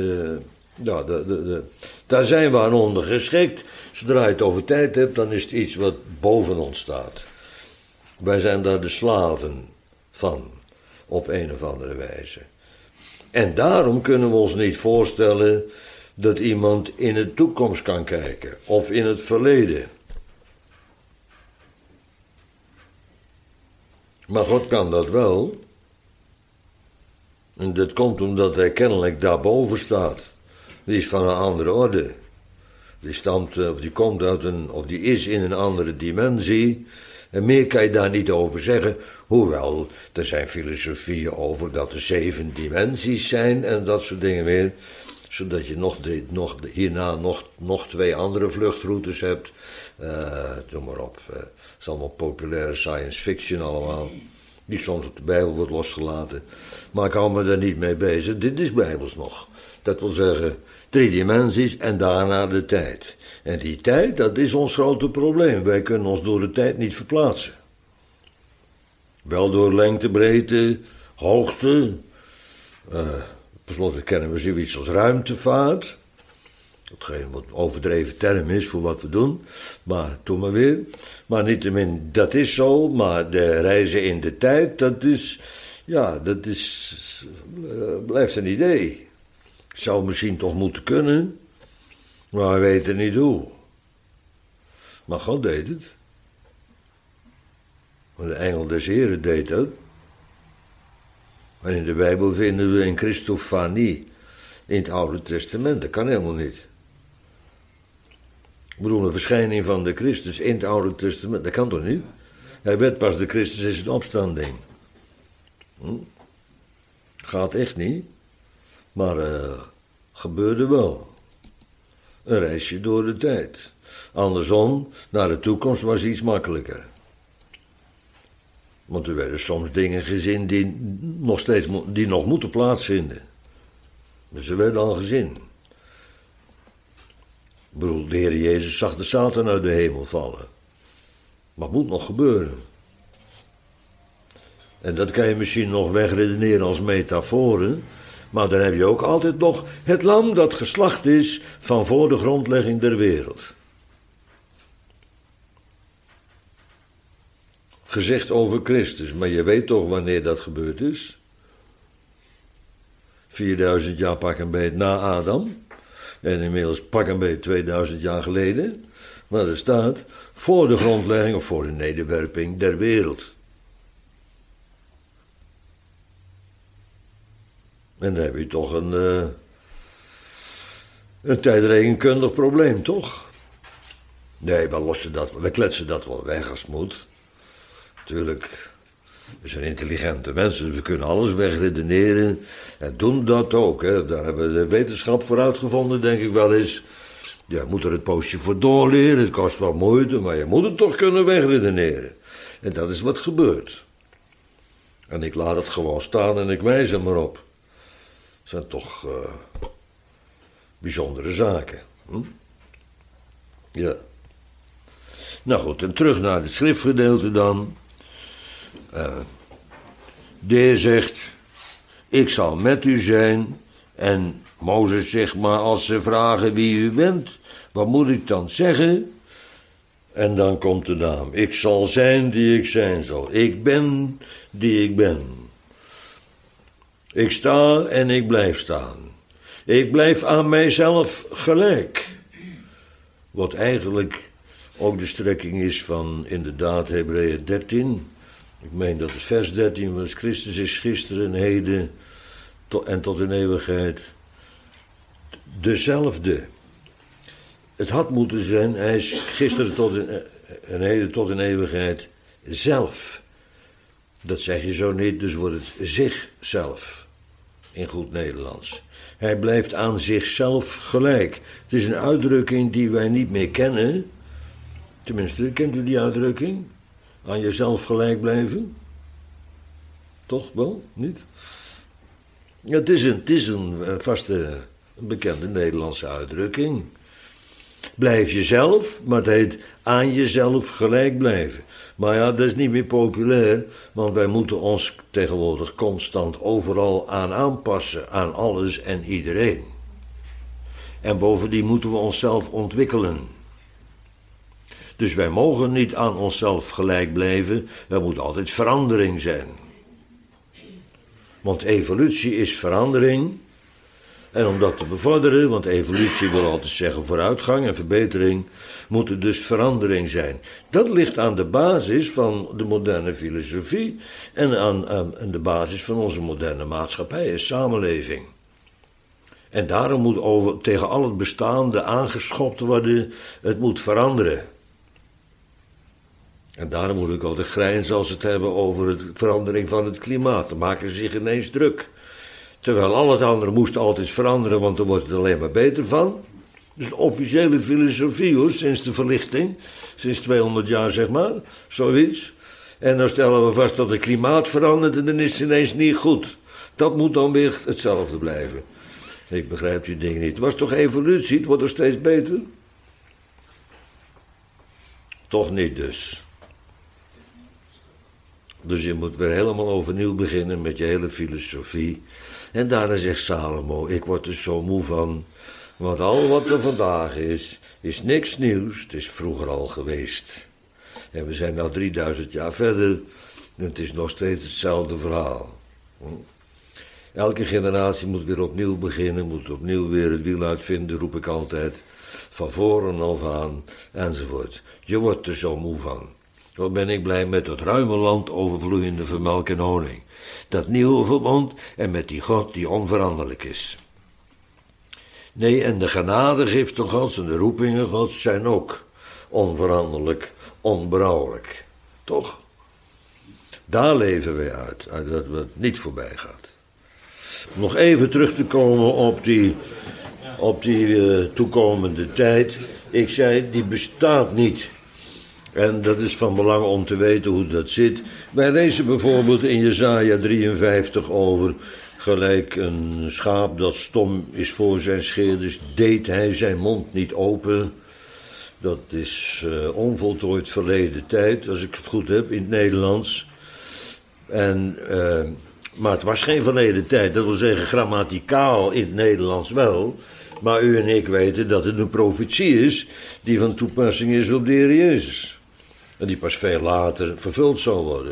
daar zijn we aan ondergeschikt. Zodra je het over tijd hebt, dan is het iets wat boven ons staat. Wij zijn daar de slaven van, op een of andere wijze. En daarom kunnen we ons niet voorstellen dat iemand in de toekomst kan kijken, of in het verleden. Maar God kan dat wel. En dat komt omdat hij kennelijk daarboven staat. Die is van een andere orde. Die stamt, of die komt uit of die is in een andere dimensie. En meer kan je daar niet over zeggen. Hoewel, er zijn filosofieën over dat er 7 dimensies zijn en dat soort dingen meer. Zodat je hierna nog 2 andere vluchtroutes hebt. Noem maar op. Het is allemaal populaire science fiction allemaal. Die soms op de Bijbel wordt losgelaten. Maar ik hou me daar niet mee bezig. Dit is Bijbels nog. Dat wil zeggen 3 dimensies en daarna de tijd. En die tijd, dat is ons grote probleem. Wij kunnen ons door de tijd niet verplaatsen. Wel door lengte, breedte, hoogte. Per slot kennen we zoiets als ruimtevaart. Hetgeen wat overdreven term is voor wat we doen. Maar doe maar weer. Maar niettemin, dat is zo. Maar de reizen in de tijd, dat is... Ja, dat is... blijft een idee. Zou misschien toch moeten kunnen. Maar we weten niet hoe. Maar God deed het. De engel des Heren deed dat. En in de Bijbel vinden we een Christofanie in het Oude Testament. Dat kan helemaal niet. Ik bedoel, een verschijning van de Christus in het Oude Testament. Dat kan toch niet? Hij werd pas de Christus in zijn opstanding. Gaat echt niet. Maar gebeurde wel. Een reisje door de tijd. Andersom, naar de toekomst was iets makkelijker. Want er werden soms dingen gezien die nog moeten plaatsvinden. Dus ze werden al gezien. Ik bedoel, de Heer Jezus zag de Satan uit de hemel vallen. Maar het moet nog gebeuren. En dat kan je misschien nog wegredeneren als metaforen. Maar dan heb je ook altijd nog het lam dat geslacht is van voor de grondlegging der wereld. Gezegd over Christus, maar je weet toch wanneer dat gebeurd is? 4000 jaar pak een beet na Adam. En inmiddels pak een beet 2000 jaar geleden. Maar er staat voor de grondlegging of voor de nederwerping der wereld. En dan heb je toch een tijdrekenkundig probleem, toch? Nee, we kletsen dat wel weg als het moet. Natuurlijk, we zijn intelligente mensen, dus we kunnen alles wegredeneren. En doen dat ook, hè. Daar hebben we de wetenschap voor uitgevonden, denk ik wel eens. Je moet er het poosje voor doorleren, het kost wel moeite, maar je moet het toch kunnen wegredeneren. En dat is wat gebeurt. En ik laat het gewoon staan en ik wijs er maar op. Dat zijn toch bijzondere zaken. Ja. Nou goed, en terug naar het schriftgedeelte dan. De Heer zegt, ik zal met u zijn. En Mozes zegt, maar als ze vragen wie u bent, wat moet ik dan zeggen? En dan komt de naam. Ik zal zijn die ik zijn zal. Ik ben die ik ben. Ik sta en ik blijf staan. Ik blijf aan mijzelf gelijk. Wat eigenlijk ook de strekking is van inderdaad Hebreeën 13. Ik meen dat het vers 13 was. Christus is gisteren en heden en tot in eeuwigheid dezelfde. Het had moeten zijn, hij is gisteren tot en heden tot in eeuwigheid zelf. Dat zeg je zo niet, dus wordt het zichzelf. In goed Nederlands. Hij blijft aan zichzelf gelijk. Het is een uitdrukking die wij niet meer kennen. Tenminste, kent u die uitdrukking? Aan jezelf gelijk blijven? Toch wel? Niet? Ja, het is een vaste, een bekende Nederlandse uitdrukking. Blijf jezelf, maar het heet aan jezelf gelijk blijven. Maar ja, dat is niet meer populair, want wij moeten ons tegenwoordig constant overal aan aanpassen, aan alles en iedereen. En bovendien moeten we onszelf ontwikkelen. Dus wij mogen niet aan onszelf gelijk blijven, er moet altijd verandering zijn. Want evolutie is verandering. En om dat te bevorderen, want evolutie wil altijd zeggen vooruitgang en verbetering, moet er dus verandering zijn. Dat ligt aan de basis van de moderne filosofie en aan de basis van onze moderne maatschappij en samenleving. En daarom moet tegen al het bestaande aangeschopt worden, het moet veranderen. En daarom moet ik altijd grijnzen als we het hebben over de verandering van het klimaat. Dan maken ze zich ineens druk. Terwijl al het andere moest altijd veranderen, want dan wordt het alleen maar beter van. Dus de officiële filosofie hoor, sinds de verlichting, sinds 200 jaar zeg maar, zoiets. En dan stellen we vast dat het klimaat verandert en dan is het ineens niet goed. Dat moet dan weer hetzelfde blijven. Ik begrijp die dingen niet. Het was toch evolutie, het wordt er steeds beter? Toch niet dus. Dus je moet weer helemaal overnieuw beginnen met je hele filosofie. En daarna zegt Salomo, ik word er zo moe van, want al wat er vandaag is niks nieuws, het is vroeger al geweest. En we zijn nu 3000 jaar verder en het is nog steeds hetzelfde verhaal. Elke generatie moet weer opnieuw beginnen, moet opnieuw weer het wiel uitvinden, roep ik altijd, van voren af aan, enzovoort. Je wordt er zo moe van. Wat ben ik blij met dat ruime land overvloeiende van melk en honing. Dat nieuwe verbond en met die God die onveranderlijk is. Nee, en de genadegiften Gods en de roepingen Gods zijn ook onveranderlijk, onberouwelijk. Toch? Daar leven wij uit dat het niet voorbij gaat. Om nog even terug te komen op die toekomende tijd. Ik zei, die bestaat niet. En dat is van belang om te weten hoe dat zit. Wij lezen bijvoorbeeld in Jesaja 53 over, gelijk een schaap dat stom is voor zijn scheerders, deed hij zijn mond niet open. Dat is onvoltooid verleden tijd, als ik het goed heb, in het Nederlands. Maar het was geen verleden tijd, dat wil zeggen grammaticaal in het Nederlands wel. Maar u en ik weten dat het een profetie is die van toepassing is op de Heer Jezus. En die pas veel later vervuld zal worden.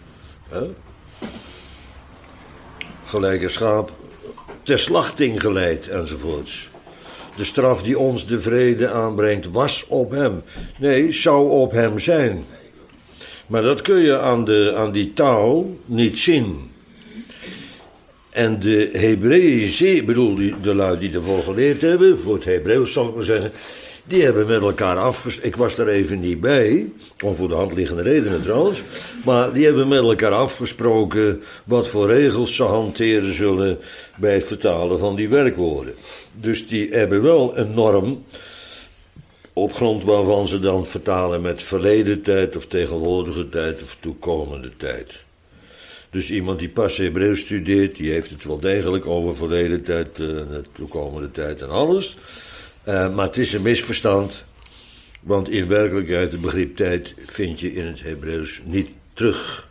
Gelijk een schaap ter slachting geleid enzovoorts. De straf die ons de vrede aanbrengt was op hem. Nee, zou op hem zijn. Maar dat kun je aan die taal niet zien. En de Hebreeën, ik bedoel de lui die ervoor geleerd hebben, voor het Hebreeuws zal ik maar zeggen, die hebben met elkaar afgesproken, ik was daar even niet bij, om voor de hand liggende redenen trouwens, maar die hebben met elkaar afgesproken wat voor regels ze hanteren zullen bij het vertalen van die werkwoorden. Dus die hebben wel een norm Op grond waarvan ze dan vertalen met verleden tijd of tegenwoordige tijd of toekomende tijd. Dus iemand die pas Hebreeuws studeert, die heeft het wel degelijk over verleden tijd, toekomende tijd en alles. Maar het is een misverstand, want in werkelijkheid het begrip tijd vind je in het Hebreeuws niet terug.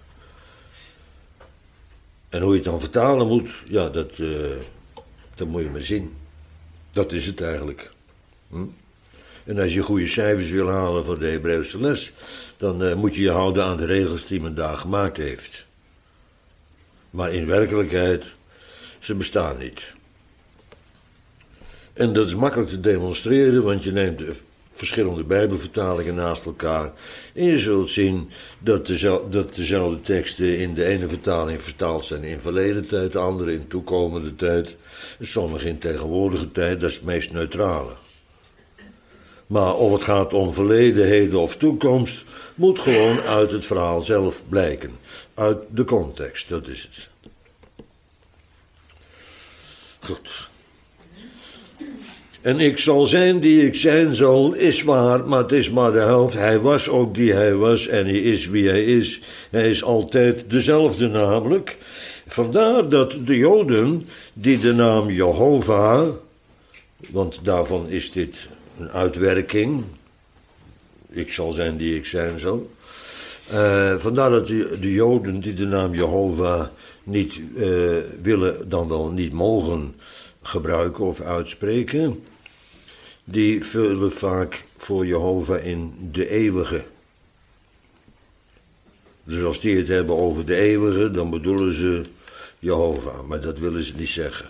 En hoe je het dan vertalen moet, ja, dat moet je maar zien. Dat is het eigenlijk. En als je goede cijfers wil halen voor de Hebreeuwse les, dan moet je je houden aan de regels die men daar gemaakt heeft. Maar in werkelijkheid, ze bestaan niet. En dat is makkelijk te demonstreren, want je neemt verschillende Bijbelvertalingen naast elkaar. En je zult zien dat dezelfde teksten in de ene vertaling vertaald zijn in verleden tijd, de andere in toekomende tijd. En sommige in tegenwoordige tijd, dat is het meest neutrale. Maar of het gaat om verleden, heden of toekomst, moet gewoon uit het verhaal zelf blijken. Uit de context, dat is het. Goed. En ik zal zijn die ik zijn zal, is waar, maar het is maar de helft. Hij was ook die hij was en hij is wie hij is. Hij is altijd dezelfde namelijk. Vandaar dat de Joden die de naam Jehovah, want daarvan is dit een uitwerking, ik zal zijn die ik zijn zal. Vandaar dat de Joden die de naam Jehovah niet willen, dan wel niet mogen gebruiken of uitspreken, die vullen vaak voor Jehovah in de eeuwige. Dus als die het hebben over de eeuwige, dan bedoelen ze Jehovah, maar dat willen ze niet zeggen.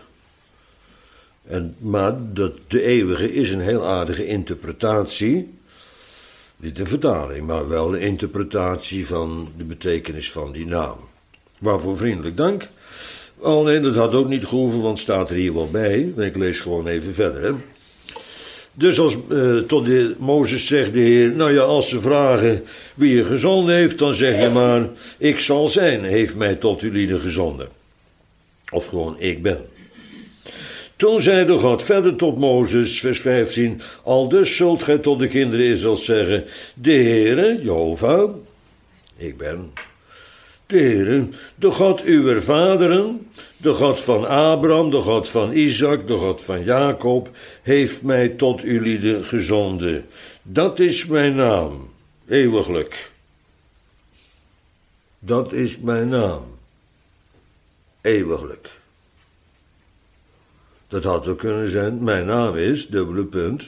Maar de eeuwige is een heel aardige interpretatie, niet een vertaling, maar wel een interpretatie van de betekenis van die naam. Waarvoor vriendelijk dank. Oh nee, dat had ook niet gehoeven, want het staat er hier wel bij. Ik lees gewoon even verder. Hè. Dus als tot Mozes zegt de Heer, nou ja, als ze vragen wie je gezonden heeft, dan zeg je maar, ik zal zijn, heeft mij tot jullie gezonden. Of gewoon, ik ben. Toen zeide God verder tot Mozes, vers 15, aldus zult gij tot de kinderen Israëls zeggen, de Heere, Jehovah, ik ben, de Heere, de God uwer vaderen, de God van Abraham, de God van Isaac, de God van Jacob, heeft mij tot jullie gezonden. Dat is mijn naam, eeuwiglijk. Dat is mijn naam, eeuwiglijk. Dat had ook kunnen zijn, mijn naam is, dubbele punt,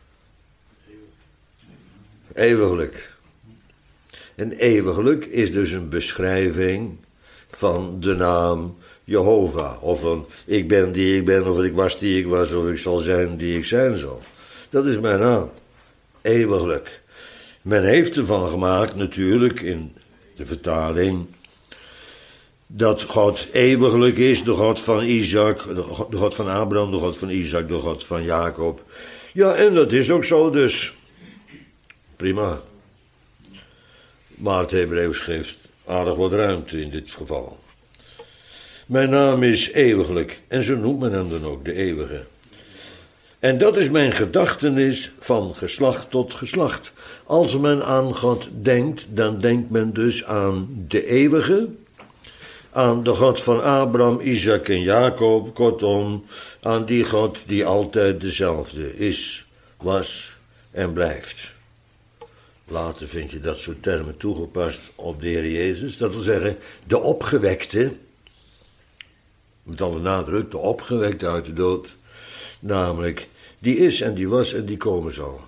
eeuwiglijk. En eeuwiglijk is dus een beschrijving van de naam Jehovah. Of van ik ben die ik ben, of ik was die ik was, of ik zal zijn die ik zijn zal. Dat is mijn naam. Eeuwiglijk. Men heeft ervan gemaakt natuurlijk in de vertaling dat God eeuwiglijk is, de God van Isaac, de God van Abraham, de God van Isaac, de God van Jacob. Ja, en dat is ook zo dus. Prima. Maar het Hebreeuws geeft aardig wat ruimte in dit geval. Mijn naam is eeuwiglijk en zo noemt men hem dan ook, de eeuwige. En dat is mijn gedachtenis van geslacht tot geslacht. Als men aan God denkt, dan denkt men dus aan de eeuwige, aan de God van Abraham, Isaac en Jacob, kortom, aan die God die altijd dezelfde is, was en blijft. Later vind je dat soort termen toegepast op de Heer Jezus. Dat wil zeggen, de opgewekte, met alle nadruk, de opgewekte uit de dood. Namelijk, die is en die was en die komen zal.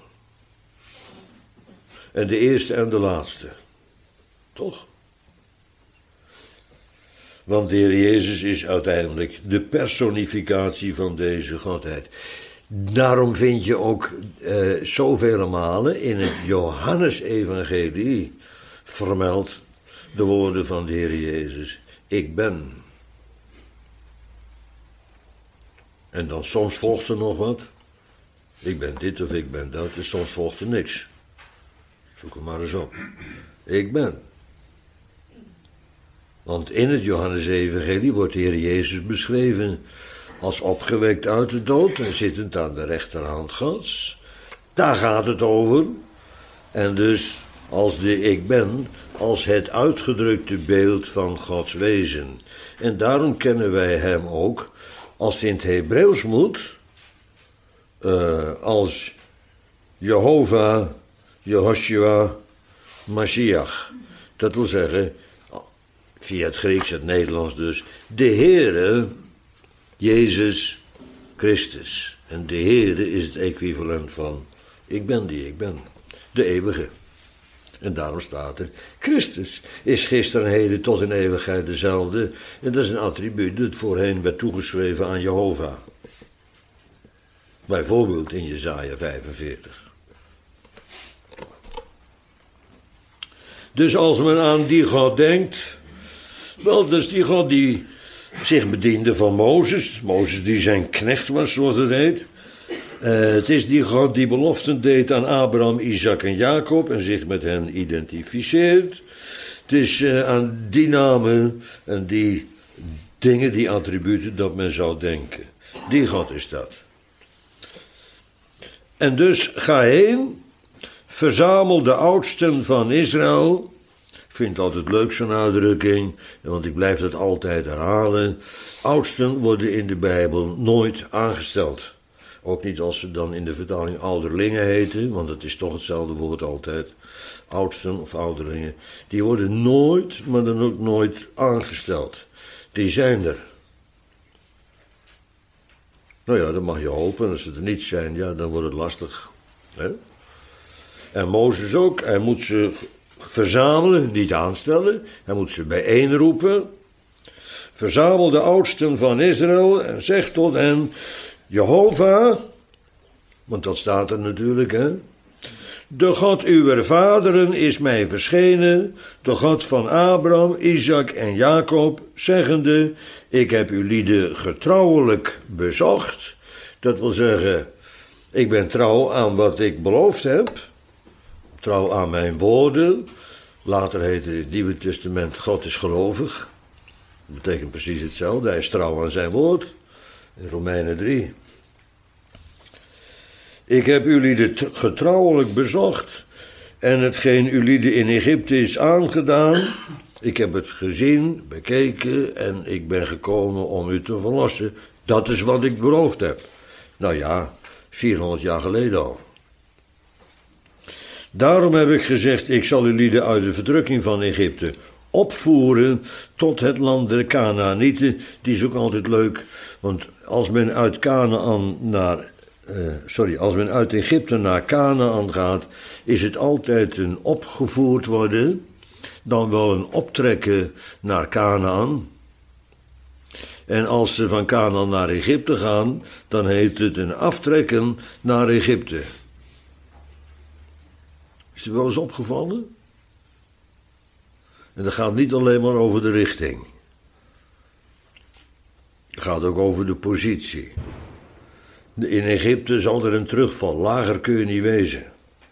En de eerste en de laatste. Toch? Want de Heer Jezus is uiteindelijk de personificatie van deze Godheid. Daarom vind je ook zoveel malen in het Johannesevangelie vermeld de woorden van de Heer Jezus. Ik ben. En dan soms volgt er nog wat. Ik ben dit of ik ben dat. En soms volgt er niks. Zoek er maar eens op. Ik ben. Want in het Johannesevangelie wordt de Heer Jezus beschreven als opgewekt uit de dood en zittend aan de rechterhand Gods. Daar gaat het over. En dus als de ik ben, als het uitgedrukte beeld van Gods wezen. En daarom kennen wij hem ook, als het in het Hebreeuws moet, als Jehovah, Jehoshua, Mashiach. Dat wil zeggen, via het Grieks, het Nederlands dus, de Heere, Jezus Christus. En de Heere is het equivalent van, ik ben die ik ben, de eeuwige. En daarom staat er, Christus is gisteren en heden tot in eeuwigheid dezelfde. En dat is een attribuut dat voorheen werd toegeschreven aan Jehovah. Bijvoorbeeld in Jesaja 45. Dus als men aan die God denkt, wel, dat is die God die zich bediende van Mozes. Mozes die zijn knecht was, zoals het heet. Het is die God die beloften deed aan Abraham, Isaac en Jacob en zich met hen identificeert. Het is aan die namen en die dingen, die attributen, dat men zou denken. Die God is dat. En dus ga heen, verzamel de oudsten van Israël. Ik vind het altijd leuk zo'n uitdrukking, want ik blijf dat altijd herhalen. Oudsten worden in de Bijbel nooit aangesteld. Ook niet als ze dan in de vertaling ouderlingen heten, want het is toch hetzelfde woord altijd. Oudsten of ouderlingen. Die worden nooit, maar dan ook nooit aangesteld. Die zijn er. Nou ja, dat mag je hopen. Als ze er niet zijn, ja, dan wordt het lastig. Hè? En Mozes ook. Hij moet ze verzamelen, niet aanstellen. Hij moet ze bijeenroepen. Verzamel de oudsten van Israël en zeg tot hen, Jehovah, want dat staat er natuurlijk, hè. De God uwer vaderen is mij verschenen, de God van Abraham, Isaac en Jacob, zeggende, ik heb uw lieden getrouwelijk bezocht. Dat wil zeggen, ik ben trouw aan wat ik beloofd heb, trouw aan mijn woorden. Later heet het in het Nieuwe Testament, God is gelovig. Dat betekent precies hetzelfde, hij is trouw aan zijn woord. In Romeinen 3. Ik heb ulieden getrouwelijk bezocht en hetgeen ulieden in Egypte is aangedaan, ik heb het gezien, bekeken en ik ben gekomen om u te verlossen. Dat is wat ik beloofd heb. Nou ja, 400 jaar geleden al. Daarom heb ik gezegd, ik zal ulieden uit de verdrukking van Egypte opvoeren tot het land der Kanaanieten. Die is ook altijd leuk, want als men uit Egypte naar Kanaan gaat, is het altijd een opgevoerd worden, dan wel een optrekken naar Kanaan. En als ze van Kanaan naar Egypte gaan, dan heet het een aftrekken naar Egypte. Is het wel eens opgevallen? En dat gaat niet alleen maar over de richting. Het gaat ook over de positie. In Egypte zal er een terugval. Lager kun je niet wezen.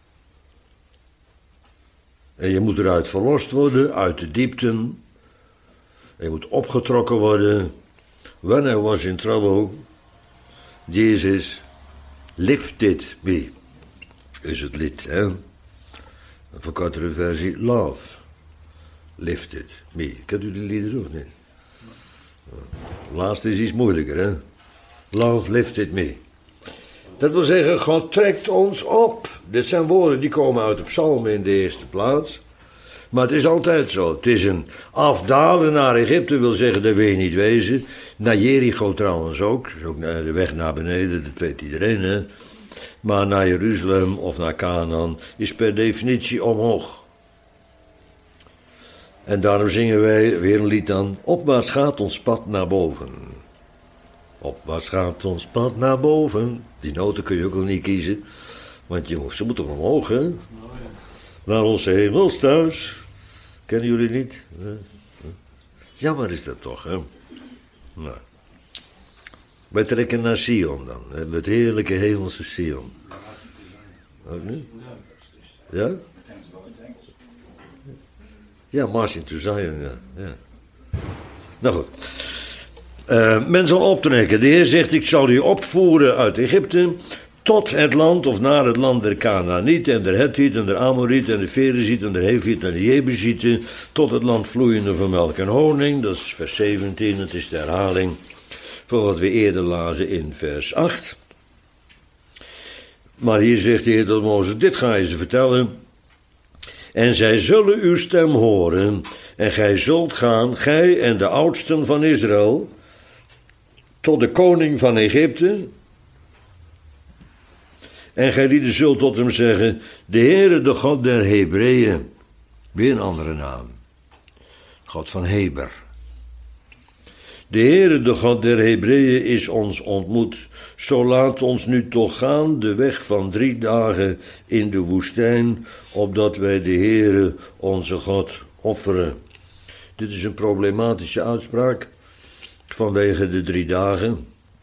En je moet eruit verlost worden, uit de diepten. En je moet opgetrokken worden. When I was in trouble, Jesus lifted me. Is het lied, hè? Een verkortere versie, love. Lifted me. Kent u die lieden ook niet? De laatste is iets moeilijker, hè? Love lifted me. Dat wil zeggen, God trekt ons op. Dit zijn woorden die komen uit de psalmen in de eerste plaats. Maar het is altijd zo. Het is een afdalen naar Egypte, wil zeggen, daar wil je niet wezen. Naar Jericho trouwens ook. Dat is ook de weg naar beneden, dat weet iedereen, hè? Maar naar Jeruzalem of naar Canaan is per definitie omhoog. En daarom zingen wij weer een lied dan. Opwaarts gaat ons pad naar boven. Opwaarts gaat ons pad naar boven. Die noten kun je ook al niet kiezen. Want ze moeten omhoog, hè? Naar ons hemels thuis. Kennen jullie niet? Jammer is dat toch, hè? Nou. Wij trekken naar Sion dan. Het heerlijke hemelse Sion. Ook niet? Ja? Ja, Marching to Zion, ja. Nou goed. Men zal optrekken. De Heer zegt, ik zal u opvoeren uit Egypte tot het land of naar het land der Kanaanieten en der Hethieten en der Amorieten en de Ferezieten en de Hevieten en de Jebusieten, tot het land vloeiende van melk en honing. Dat is vers 17, het is de herhaling van wat we eerder lazen in vers 8. Maar hier zegt de Heer tot Mozes, dit ga je ze vertellen. En zij zullen uw stem horen, en gij zult gaan, gij en de oudsten van Israël, tot de koning van Egypte. En gij lieden zult tot hem zeggen, de Heere, de God der Hebreeën, weer een andere naam, God van Heber. De Heere, de God der Hebreeën, is ons ontmoet. Zo laat ons nu toch gaan de weg van 3 dagen in de woestijn, opdat wij de Heere, onze God, offeren. Dit is een problematische uitspraak vanwege de 3 dagen.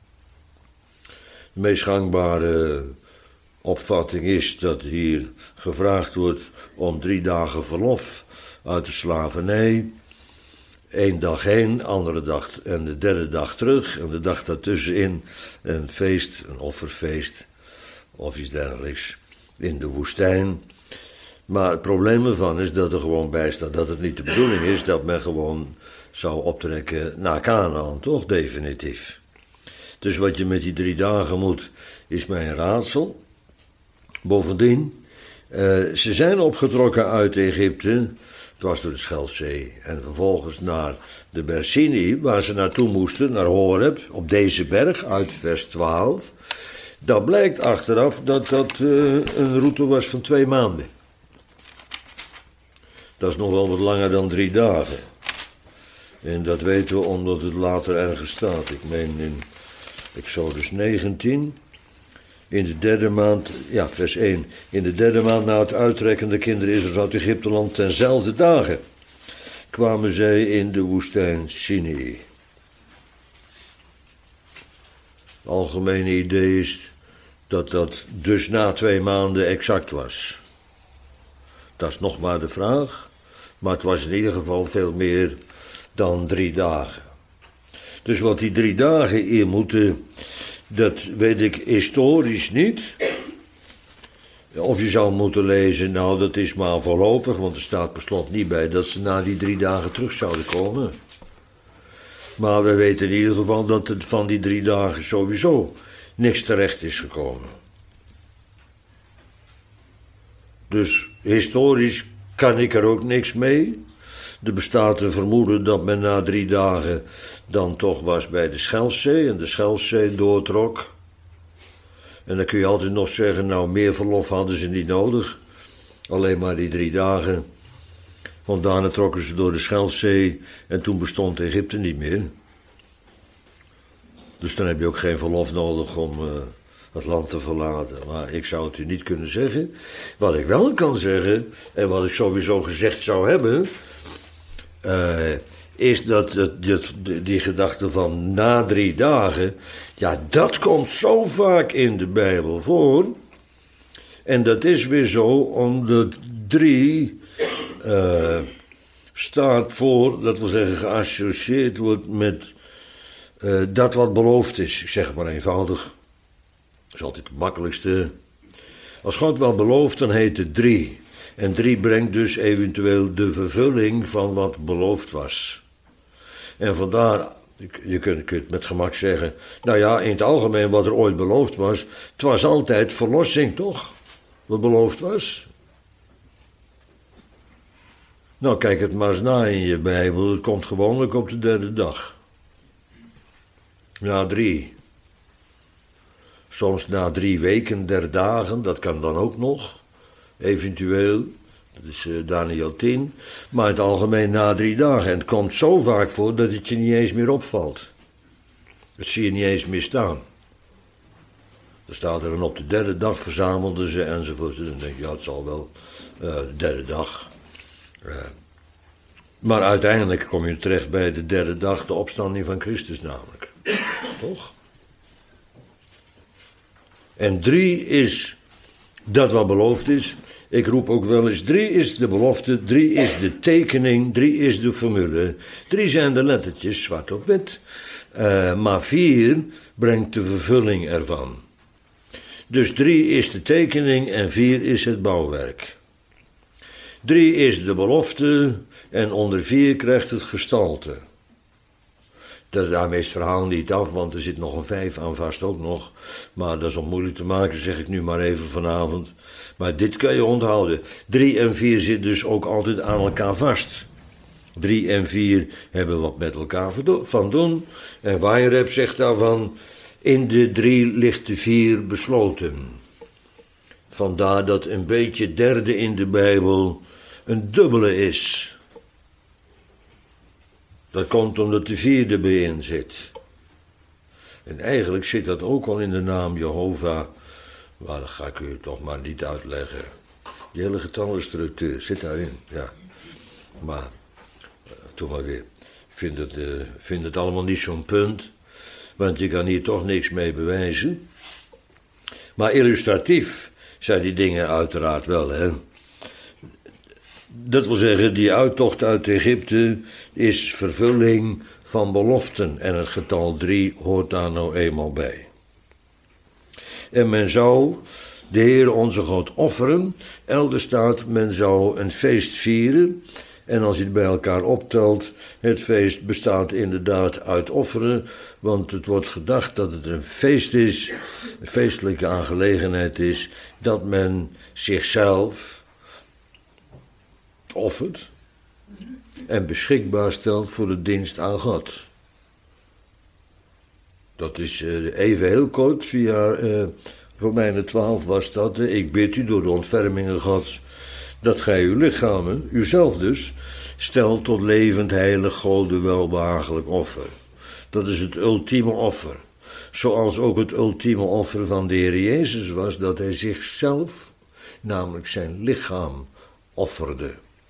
De meest gangbare opvatting is dat hier gevraagd wordt om 3 dagen verlof uit de slavernij. 1 dag heen, andere dag en de 3e dag terug. En de dag daartussenin een feest, een offerfeest of iets dergelijks in de woestijn. Maar het probleem ervan is dat er gewoon bij staat dat het niet de bedoeling is dat men gewoon zou optrekken naar Kanaan, toch? Definitief. Dus wat je met die 3 dagen moet, is mij een raadsel. Bovendien, ze zijn opgetrokken uit Egypte, dwars door de Schelfzee, en vervolgens naar de berg Sinai, waar ze naartoe moesten, naar Horeb, op deze berg, uit vers 12. Dat blijkt achteraf dat dat een route was van 2 maanden. Dat is nog wel wat langer dan 3 dagen. En dat weten we omdat het later ergens staat. Ik meen in Exodus 19... In de 3e maand, ja, vers 1. In de 3e maand na het uittrekken der kinderen Israëls uit Egypteland, tenzelfde dagen, kwamen zij in de woestijn Sinai. Het algemene idee is dat dat dus na 2 maanden exact was. Dat is nog maar de vraag, maar het was in ieder geval veel meer dan 3 dagen. Dus wat die 3 dagen hier moeten, dat weet ik historisch niet. Of je zou moeten lezen, nou dat is maar voorlopig, want er staat per slot niet bij dat ze na die 3 dagen terug zouden komen. Maar we weten in ieder geval dat het van die 3 dagen sowieso niks terecht is gekomen. Dus historisch kan ik er ook niks mee. Er bestaat een vermoeden dat men na 3 dagen dan toch was bij de Schelfzee en de Schelfzee doortrok. En dan kun je altijd nog zeggen, nou meer verlof hadden ze niet nodig. Alleen maar die 3 dagen. Want daarna trokken ze door de Schelfzee en toen bestond Egypte niet meer. Dus dan heb je ook geen verlof nodig om het land te verlaten. Maar ik zou het u niet kunnen zeggen. Wat ik wel kan zeggen, en wat ik sowieso gezegd zou hebben, is dat die gedachte van na 3 dagen, ja, dat komt zo vaak in de Bijbel voor. En dat is weer zo, omdat 3 staat voor, dat wil zeggen geassocieerd wordt met dat wat beloofd is. Ik zeg het maar eenvoudig. Dat is altijd het makkelijkste. Als God wel belooft, dan heet het 3. En 3 brengt dus eventueel de vervulling van wat beloofd was. En vandaar, je kunt met gemak zeggen, nou ja, in het algemeen wat er ooit beloofd was, het was altijd verlossing, toch? Wat beloofd was. Nou, kijk het maar eens na in je Bijbel, het komt gewoonlijk op de 3e dag. Na 3. Soms na 3 weken der dagen, dat kan dan ook nog, eventueel. Dat is Daniel 10. Maar in het algemeen na 3 dagen. En het komt zo vaak voor dat het je niet eens meer opvalt. Dat zie je niet eens meer staan. Dan staat er op de 3e dag verzamelden ze enzovoort. Dan denk je, ja, het zal wel de 3e dag. Maar uiteindelijk kom je terecht bij de 3e dag, de opstanding van Christus namelijk. Toch? En 3 is dat wat beloofd is. Ik roep ook wel eens, 3 is de belofte, 3 is de tekening, 3 is de formule. 3 zijn de lettertjes, zwart op wit. Maar 4 brengt de vervulling ervan. Dus 3 is de tekening en 4 is het bouwwerk. 3 is de belofte en onder 4 krijgt het gestalte. Daarmee is het verhaal niet af, want er zit nog een 5 aan vast ook nog. Maar dat is om moeilijk te maken, zeg ik nu maar even vanavond. Maar dit kan je onthouden. 3 en 4 zitten dus ook altijd aan elkaar vast. 3 en 4 hebben wat met elkaar van doen. En Weyereb zegt daarvan, in de 3 ligt de 4 besloten. Vandaar dat een beetje derde in de Bijbel een dubbele is. Dat komt omdat de 4 erbij in zit. En eigenlijk zit dat ook al in de naam Jehovah. Maar dat ga ik u toch maar niet uitleggen. Die hele getallenstructuur zit daarin, ja. Maar, toen maar weer. Ik vind het allemaal niet zo'n punt. Want je kan hier toch niks mee bewijzen. Maar illustratief zijn die dingen uiteraard wel, hè. Dat wil zeggen, die uittocht uit Egypte is vervulling van beloften. En het getal 3 hoort daar nou eenmaal bij. En men zou de Heer onze God offeren. Elders staat, men zou een feest vieren. En als je het bij elkaar optelt, het feest bestaat inderdaad uit offeren. Want het wordt gedacht dat het een feest is, een feestelijke aangelegenheid is, dat men zichzelf offert en beschikbaar stelt voor de dienst aan God. Dat is even heel kort, via Romeinen 12 was dat. Ik bid u door de ontfermingen Gods, dat gij uw lichamen, uzelf dus, stelt tot levend, heilig, Gode, welbehagelijk offer. Dat is het ultieme offer. Zoals ook het ultieme offer van de Heer Jezus was, dat hij zichzelf, namelijk zijn lichaam, offerde.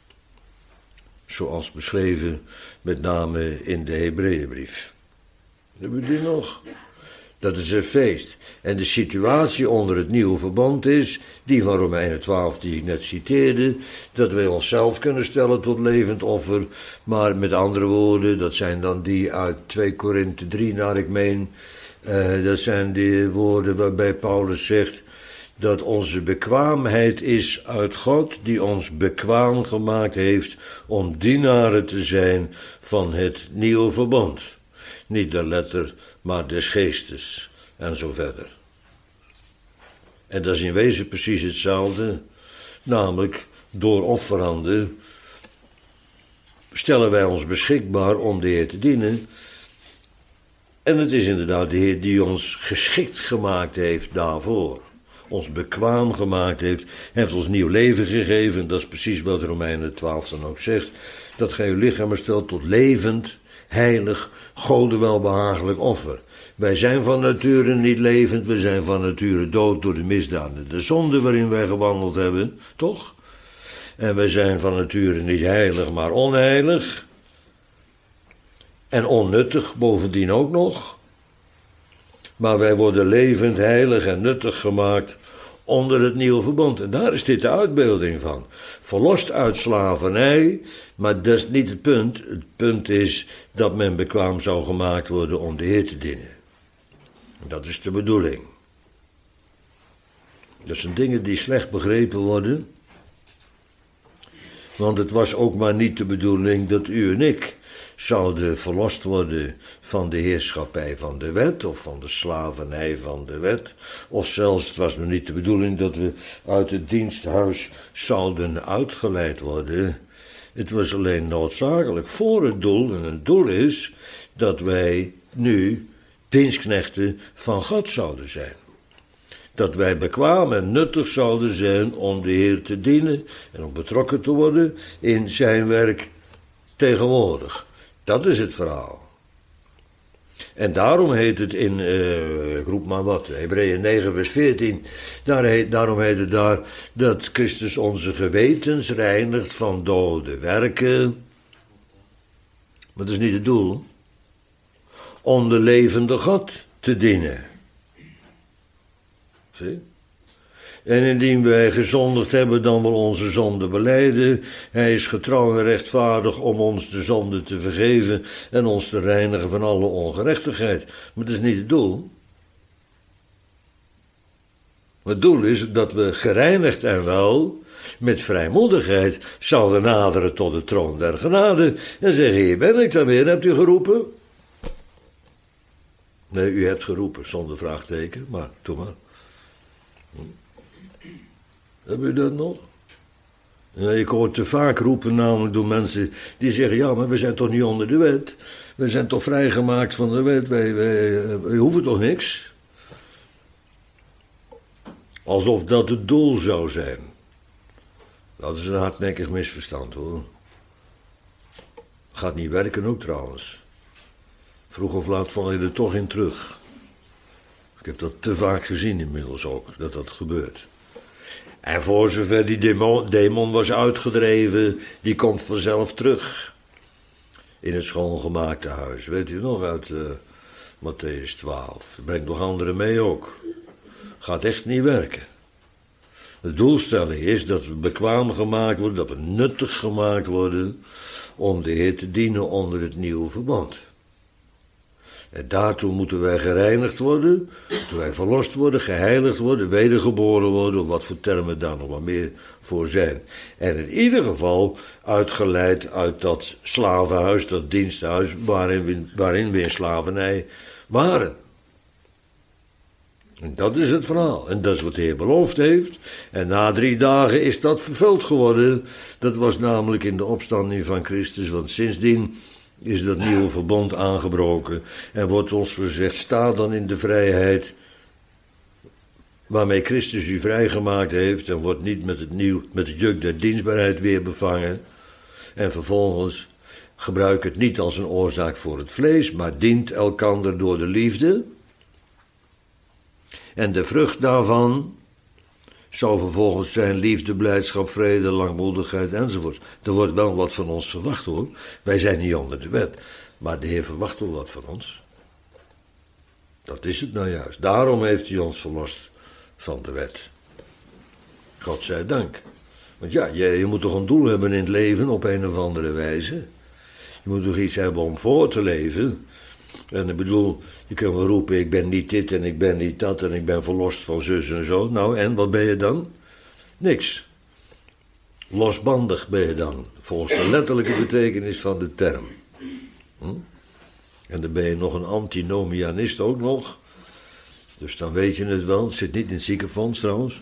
Zoals beschreven met name in de Hebreeënbrief. Hebben we die nog? Dat is een feest. En de situatie onder het nieuwe verbond is, die van Romeinen 12 die ik net citeerde, dat wij onszelf kunnen stellen tot levend offer, maar met andere woorden, dat zijn dan die uit 2 Korinthe 3 naar ik meen, dat zijn die woorden waarbij Paulus zegt dat onze bekwaamheid is uit God, die ons bekwaam gemaakt heeft om dienaren te zijn van het nieuwe verbond. Niet de letter, maar des geestes en zo verder. En dat is in wezen precies hetzelfde, namelijk door offeranden stellen wij ons beschikbaar om de Heer te dienen. En het is inderdaad de Heer die ons geschikt gemaakt heeft daarvoor. Ons bekwaam gemaakt heeft ons nieuw leven gegeven. Dat is precies wat Romeinen 12 dan ook zegt. Dat gij uw lichamen stelt tot levend, heilig, Gode welbehagelijk offer. Wij zijn van nature niet levend, we zijn van nature dood door de misdaden, de zonde waarin wij gewandeld hebben, toch? En wij zijn van nature niet heilig, maar onheilig. En onnuttig bovendien ook nog. Maar wij worden levend, heilig en nuttig gemaakt onder het nieuwe verbond. En daar is dit de uitbeelding van. Verlost uit slavernij, maar dat is niet het punt. Het punt is dat men bekwaam zou gemaakt worden om de Heer te dienen. Dat is de bedoeling. Dat zijn dingen die slecht begrepen worden. Want het was ook maar niet de bedoeling dat u en ik zouden verlost worden van de heerschappij van de wet of van de slavernij van de wet. Of zelfs, het was nog niet de bedoeling dat we uit het diensthuis zouden uitgeleid worden. Het was alleen noodzakelijk voor het doel, en het doel is dat wij nu dienstknechten van God zouden zijn. Dat wij bekwaam en nuttig zouden zijn om de Heer te dienen en om betrokken te worden in zijn werk tegenwoordig. Dat is het verhaal. En daarom heet het in, ik roep maar wat, Hebreeën 9 vers 14, daarom heet het daar dat Christus onze gewetens reinigt van dode werken. Maar dat is niet het doel. Om de levende God te dienen. Zie? En indien wij gezondigd hebben, dan wel onze zonde belijden. Hij is getrouw en rechtvaardig om ons de zonde te vergeven en ons te reinigen van alle ongerechtigheid. Maar dat is niet het doel. Het doel is dat we gereinigd en wel met vrijmoedigheid zouden naderen tot de troon der genade en zeggen, hier ben ik dan weer, hebt u geroepen? Nee, u hebt geroepen, zonder vraagteken, maar doe maar. Heb u dat nog? Ja, ik hoor te vaak roepen namelijk door mensen die zeggen, ja, maar we zijn toch niet onder de wet? We zijn toch vrijgemaakt van de wet, wij hoeven toch niks? Alsof dat het doel zou zijn. Dat is een hardnekkig misverstand, hoor. Gaat niet werken ook trouwens. Vroeg of laat val je er toch in terug. Ik heb dat te vaak gezien inmiddels ook, dat dat gebeurt. En voor zover die demon was uitgedreven, die komt vanzelf terug. In het schoongemaakte huis. Weet u nog uit Mattheüs 12. Brengt nog anderen mee ook. Gaat echt niet werken. De doelstelling is dat we bekwaam gemaakt worden, dat we nuttig gemaakt worden om de Heer te dienen onder het nieuwe verband. En daartoe moeten wij gereinigd worden, moeten wij verlost worden, geheiligd worden, wedergeboren worden, of wat voor termen daar nog wat meer voor zijn. En in ieder geval uitgeleid uit dat slavenhuis, dat diensthuis, waarin we in slavernij waren. En dat is het verhaal. En dat is wat de Heer beloofd heeft. En na 3 dagen is dat vervuld geworden. Dat was namelijk in de opstanding van Christus, want sindsdien is dat nieuwe verbond aangebroken en wordt ons gezegd, sta dan in de vrijheid waarmee Christus u vrijgemaakt heeft en wordt niet met het juk der dienstbaarheid weer bevangen. En vervolgens gebruik het niet als een oorzaak voor het vlees, maar dient elkander door de liefde. En de vrucht daarvan zou vervolgens zijn liefde, blijdschap, vrede, langmoedigheid enzovoort. Er wordt wel wat van ons verwacht, hoor. Wij zijn niet onder de wet, maar de Heer verwacht wel wat van ons. Dat is het nou juist. Daarom heeft hij ons verlost van de wet. God zij dank. Want ja, je moet toch een doel hebben in het leven op een of andere wijze. Je moet toch iets hebben om voor te leven. En ik bedoel, je kunt wel roepen, ik ben niet dit en ik ben niet dat en ik ben verlost van zus en zo. Nou, en wat ben je dan? Niks. Losbandig ben je dan, volgens de letterlijke betekenis van de term. En dan ben je nog een antinomianist ook nog. Dus dan weet je het wel. Het zit niet in het ziekenfonds trouwens.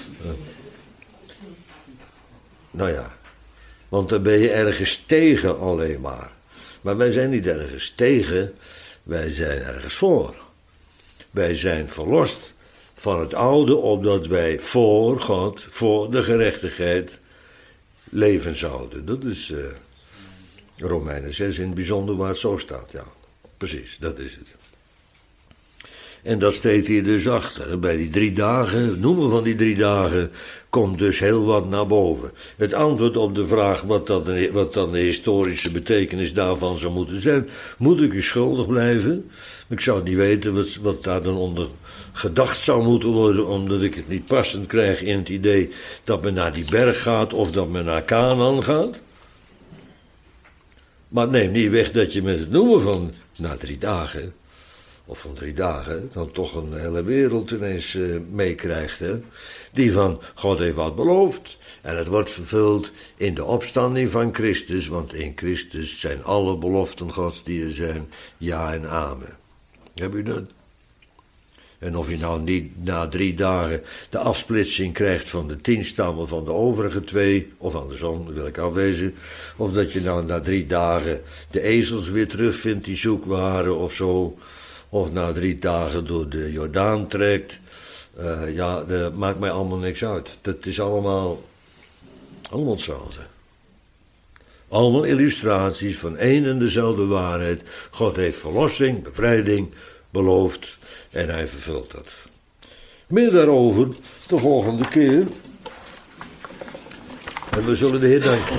Nou ja, want dan ben je ergens tegen alleen maar. Maar wij zijn niet ergens tegen, wij zijn ergens voor. Wij zijn verlost van het oude, opdat wij voor God, voor de gerechtigheid leven zouden. Dat is Romeinen 6 in het bijzonder waar het zo staat, ja. Precies, dat is het. En dat steekt hier dus achter. Bij die 3 dagen, het noemen van die 3 dagen, komt dus heel wat naar boven. Het antwoord op de vraag wat dan de historische betekenis daarvan zou moeten zijn, moet ik u schuldig blijven? Ik zou niet weten wat daar dan onder gedacht zou moeten worden, omdat ik het niet passend krijg in het idee dat men naar die berg gaat of dat men naar Kanaan gaat. Maar neem niet weg dat je met het noemen van na 3 dagen... of van 3 dagen, dan toch een hele wereld ineens meekrijgt. Hè? Die van God heeft wat beloofd. En het wordt vervuld in de opstanding van Christus. Want in Christus zijn alle beloften Gods die er zijn, ja en amen. Heb u dat? En of je nou niet na 3 dagen de afsplitsing krijgt van de 10 stammen van de overige 2, of andersom, dat wil ik afwezen. Of dat je nou na 3 dagen de ezels weer terugvindt die zoek waren of zo. Of na 3 dagen door de Jordaan trekt. Ja, dat maakt mij allemaal niks uit. Dat is allemaal hetzelfde. Allemaal illustraties van één en dezelfde waarheid. God heeft verlossing, bevrijding beloofd en hij vervult dat. Meer daarover de volgende keer. En we zullen de Heer danken.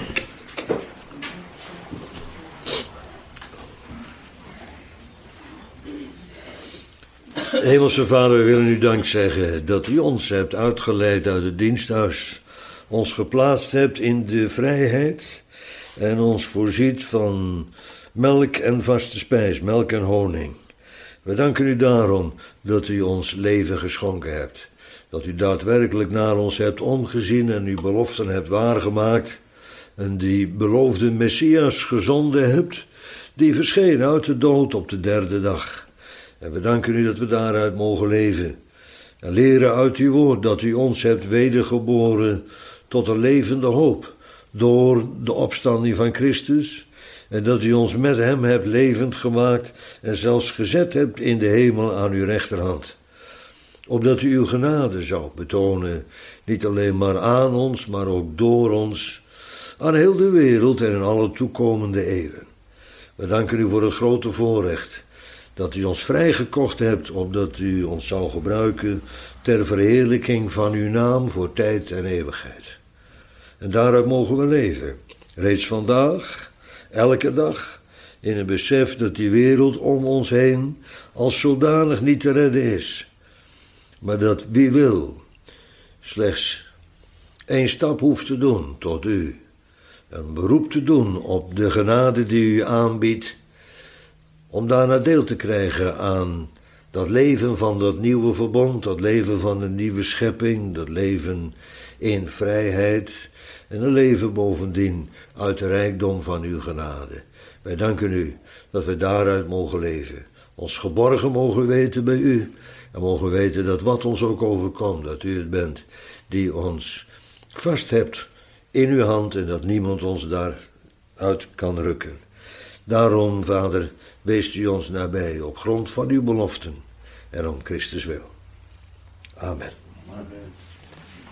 Hemelse Vader, we willen u dank zeggen dat u ons hebt uitgeleid uit het diensthuis, ons geplaatst hebt in de vrijheid en ons voorziet van melk en vaste spijs, melk en honing. We danken u daarom dat u ons leven geschonken hebt. dat u daadwerkelijk naar ons hebt omgezien en uw beloften hebt waargemaakt en die beloofde Messias gezonden hebt, die verscheen uit de dood op de derde dag. En we danken u dat we daaruit mogen leven en leren uit uw woord dat u ons hebt wedergeboren tot een levende hoop door de opstanding van Christus en dat u ons met hem hebt levend gemaakt en zelfs gezet hebt in de hemel aan uw rechterhand. Opdat u uw genade zou betonen, niet alleen maar aan ons, maar ook door ons, aan heel de wereld en in alle toekomende eeuwen. We danken u voor het grote voorrecht dat u ons vrijgekocht hebt, opdat u ons zou gebruiken ter verheerlijking van uw naam voor tijd en eeuwigheid. En daaruit mogen we leven, reeds vandaag, elke dag, in het besef dat die wereld om ons heen als zodanig niet te redden is, maar dat wie wil slechts 1 stap hoeft te doen tot u, een beroep te doen op de genade die u aanbiedt, om daarna deel te krijgen aan dat leven van dat nieuwe verbond, dat leven van een nieuwe schepping, dat leven in vrijheid en een leven bovendien uit de rijkdom van uw genade. Wij danken u dat we daaruit mogen leven, ons geborgen mogen weten bij u en mogen weten dat wat ons ook overkomt, dat u het bent die ons vast hebt in uw hand en dat niemand ons daaruit kan rukken. Daarom, Vader, wees u ons nabij op grond van uw beloften en om Christus wil. Amen. Amen.